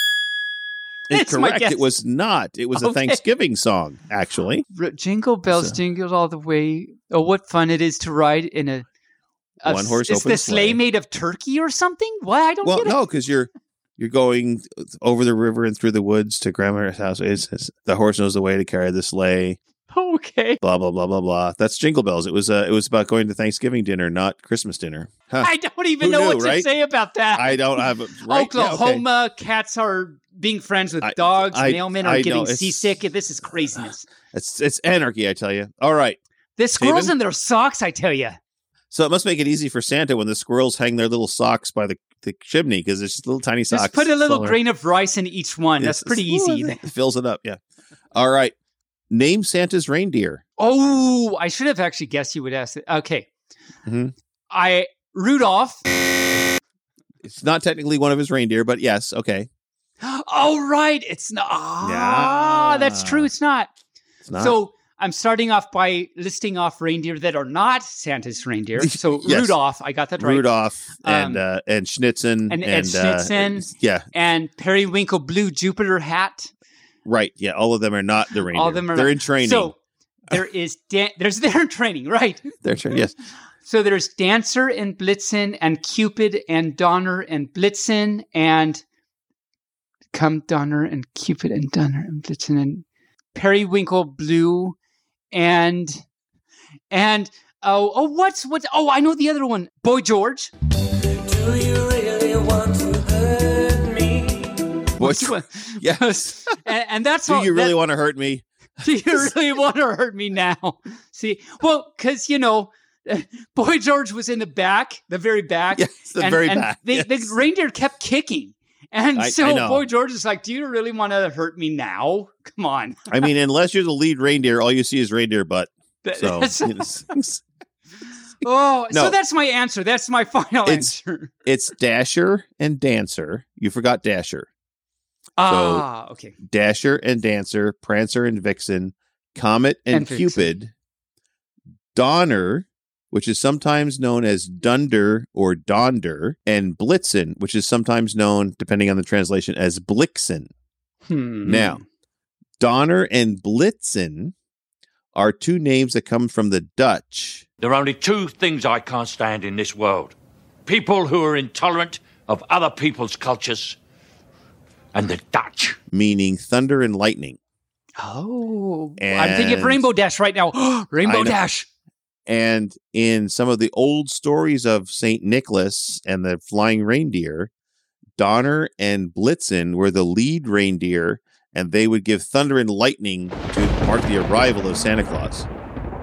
It's my Incorrect. guess. It was not. It was a Okay. Thanksgiving song, actually. R- Jingle bells So- jingle all the way. Oh, what fun it is to ride in a, a One horse Is open the sleigh sleigh. made of turkey or something? What? I don't Well, get no, because you're you're going over the river and through the woods to grandma's house. It's, it's, the horse knows the way to carry the sleigh. it. Okay. Blah blah blah blah blah. That's Jingle Bells. It was uh, it was about going to Thanksgiving dinner, not Christmas dinner. Huh. I don't even Who know knew, what to right? say about that. I don't have a right? Yeah, okay. Oklahoma cats are being friends with I- dogs. I- Mailmen are I know, getting it's- seasick. This is craziness. It's it's anarchy, I tell you. All right. The squirrels Steven? in their socks, I tell you. So it must make it easy for Santa when the squirrels hang their little socks by the, the chimney because it's just little tiny socks. Just put a little somewhere. grain of rice in each one. Yes, That's pretty it's- easy. It fills it up. Yeah. All right. Name Santa's reindeer. Oh, I should have actually guessed you would ask it. Okay. Mhm. I Rudolph. It's not technically one of his reindeer, but yes. Okay. Oh, right. It's not. Ah, Yeah. that's true. It's not. It's not. So I'm starting off by listing off reindeer that are not Santa's reindeer. So Yes. Rudolph, I got that right. Rudolph and Um, uh, and Schnitzen and- and and, uh, Schnitzen. yeah, And Periwinkle Blue Jupiter hat. right. Yeah, all of them are not the reindeer. All of them are They're not- in training. So there is dan- there's they're in training, right? They're tra- yes. So there's Dancer and Blitzen and Cupid and Donner and Blitzen and Come Donner and Cupid and Donner and Blitzen and Periwinkle Blue and and oh oh what's what's oh I know the other one, Boy George. Do you really want to hurt me? What's, yes. and, and that's Do all. you really that- want to hurt me? Do you really want to hurt me now? See, well, because you know, Boy George was in the back, the very back. Yes, the and, very and back. The, yes. the reindeer kept kicking, and I- so I know. Boy George is like, "Do you really want to hurt me now? Come on." I mean, unless you're the lead reindeer, all you see is reindeer butt. So That's- you know, it's, oh, No. so that's my answer. That's my final It's- answer. it's Dasher and Dancer. You forgot Dasher. Ah, okay. Dasher and Dancer, Prancer and Vixen, Comet and, And Vixen. Cupid, Donner, which is sometimes known as Dunder or Donder, and Blitzen, which is sometimes known, depending on the translation, as Blixen. Hmm. Now, Donner and Blitzen are two names that come from the Dutch. There are only two things I can't stand in this world. People who are intolerant of other people's cultures and the Dutch. Meaning thunder and lightning. Oh, I'm thinking of And- Rainbow Dash right now. Rainbow I know. Dash. And in some of the old stories of Saint Nicholas and the flying reindeer, Donner and Blitzen were the lead reindeer, and they would give thunder and lightning to mark the arrival of Santa Claus.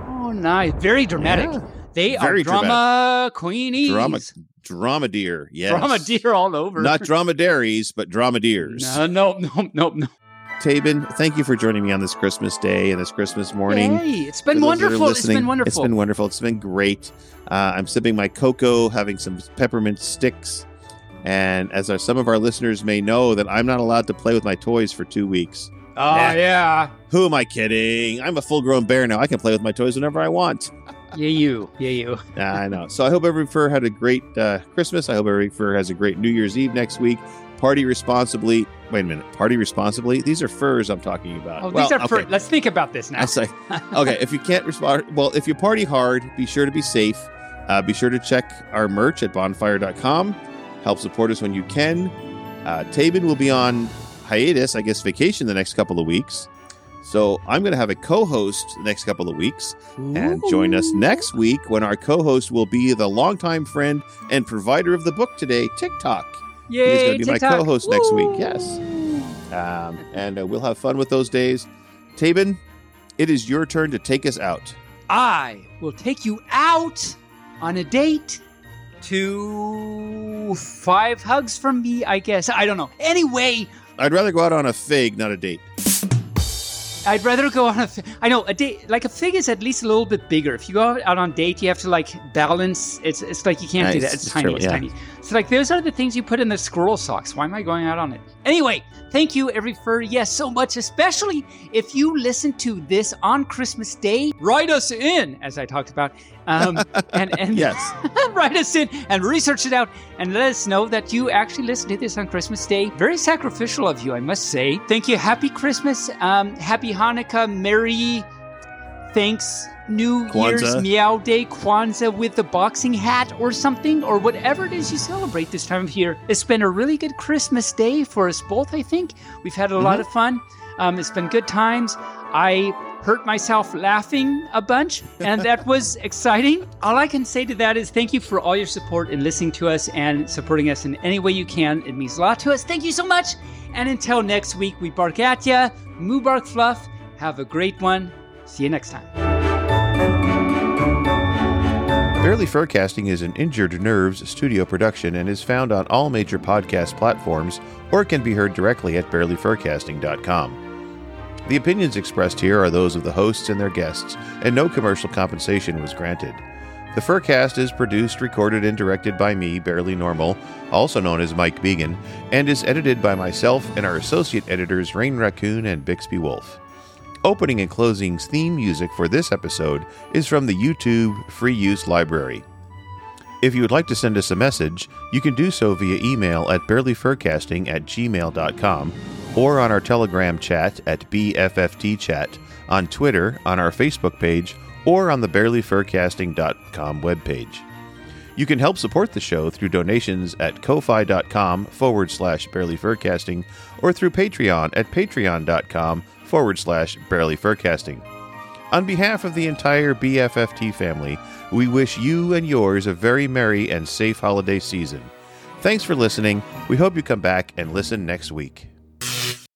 nice. Very dramatic. Yeah. They Very are drama dramatic. queenies. Drama, dromedare. Yes. Dromedare all over. Not dromedaries, but dromedares. No, no, no, no, no. Tabin, thank you for joining me on this Christmas day and this Christmas morning. Hey, it's been For those that are wonderful. It's listening, been wonderful. It's been wonderful. It's been great. Uh, I'm sipping my cocoa, having some peppermint sticks. And as our, some of our listeners may know, that I'm not allowed to play with my toys for two weeks. Oh, Nah. yeah. Who am I kidding? I'm a full-grown bear now. I can play with my toys whenever I want. Yeah, you. Yeah, you. I know. So I hope every fur had a great uh, Christmas. I hope every fur has a great New Year's Eve next week. Party responsibly. Wait a minute. Party responsibly? These are furs I'm talking about. Oh, well, these are okay. for, let's think about this now. I say, okay, if you can't respond, well, if you party hard, be sure to be safe. Uh, be sure to check our merch at bonfire dot com. Help support us when you can. Uh, Tabin will be on hiatus, I guess vacation the next couple of weeks. So I'm going to have a co-host the next couple of weeks. And join us next week when our co-host will be the longtime friend and provider of the book today, TikTok. Yay, He's going to be TikTok. my co-host next Woo. week. Yes. Um, and uh, we'll have fun with those days. Tabin, it is your turn to take us out. I will take you out on a date to five hugs from me, I guess. I don't know. Anyway, I'd rather go out on a fig, not a date. I'd rather go on a. F- I know a date, like a fig is at least a little bit bigger. If you go out on a date, you have to like balance. It's it's like you can't do Nice. that. It's It's tiny. true, It's yeah. tiny. So like those are the things you put in the squirrel socks. Why am I going out on it? Anyway, thank you every fur. Yes, so much. Especially if you listen to this on Christmas Day. Write us in, as I talked about, um, and and Yes. write us in and research it out and let us know that you actually listened to this on Christmas Day. Very sacrificial of you, I must say. Thank you. Happy Christmas. Um, happy Hanukkah. Merry thanks. New Year's Kwanzaa. Meow Day, Kwanzaa with the boxing hat or something, or whatever it is you celebrate this time of year. It's been a really good Christmas day for us both, I think. We've had a lot of fun. Um, it's been good times. I hurt myself laughing a bunch, and that was exciting. All I can say to that is thank you for all your support in listening to us and supporting us in any way you can. It means a lot to us. Thank you so much. And until next week, we bark at ya. Moo bark fluff. Have a great one. See you next time. Barely Furcasting is an Injured Nerves studio production and is found on all major podcast platforms or can be heard directly at barely furcasting dot com. The opinions expressed here are those of the hosts and their guests, and no commercial compensation was granted. The Furcast is produced, recorded, and directed by me, Barely Normal, also known as Mike Began, and is edited by myself and our associate editors Rain Raccoon and Bixby Wolf. Opening and closing theme music for this episode is from the YouTube Free Use Library. If you would like to send us a message, you can do so via email at barely furcasting at gmail dot com or on our Telegram chat at B F F T chat, on Twitter, on our Facebook page, or on the barely furcasting dot com webpage. You can help support the show through donations at ko-fi dot com forward slash barelyfurcasting or through Patreon at patreon dot com forward slash barelyfurcasting. On behalf of the entire B F F T family, we wish you and yours a very merry and safe holiday season. Thanks for listening. We hope you come back and listen next week.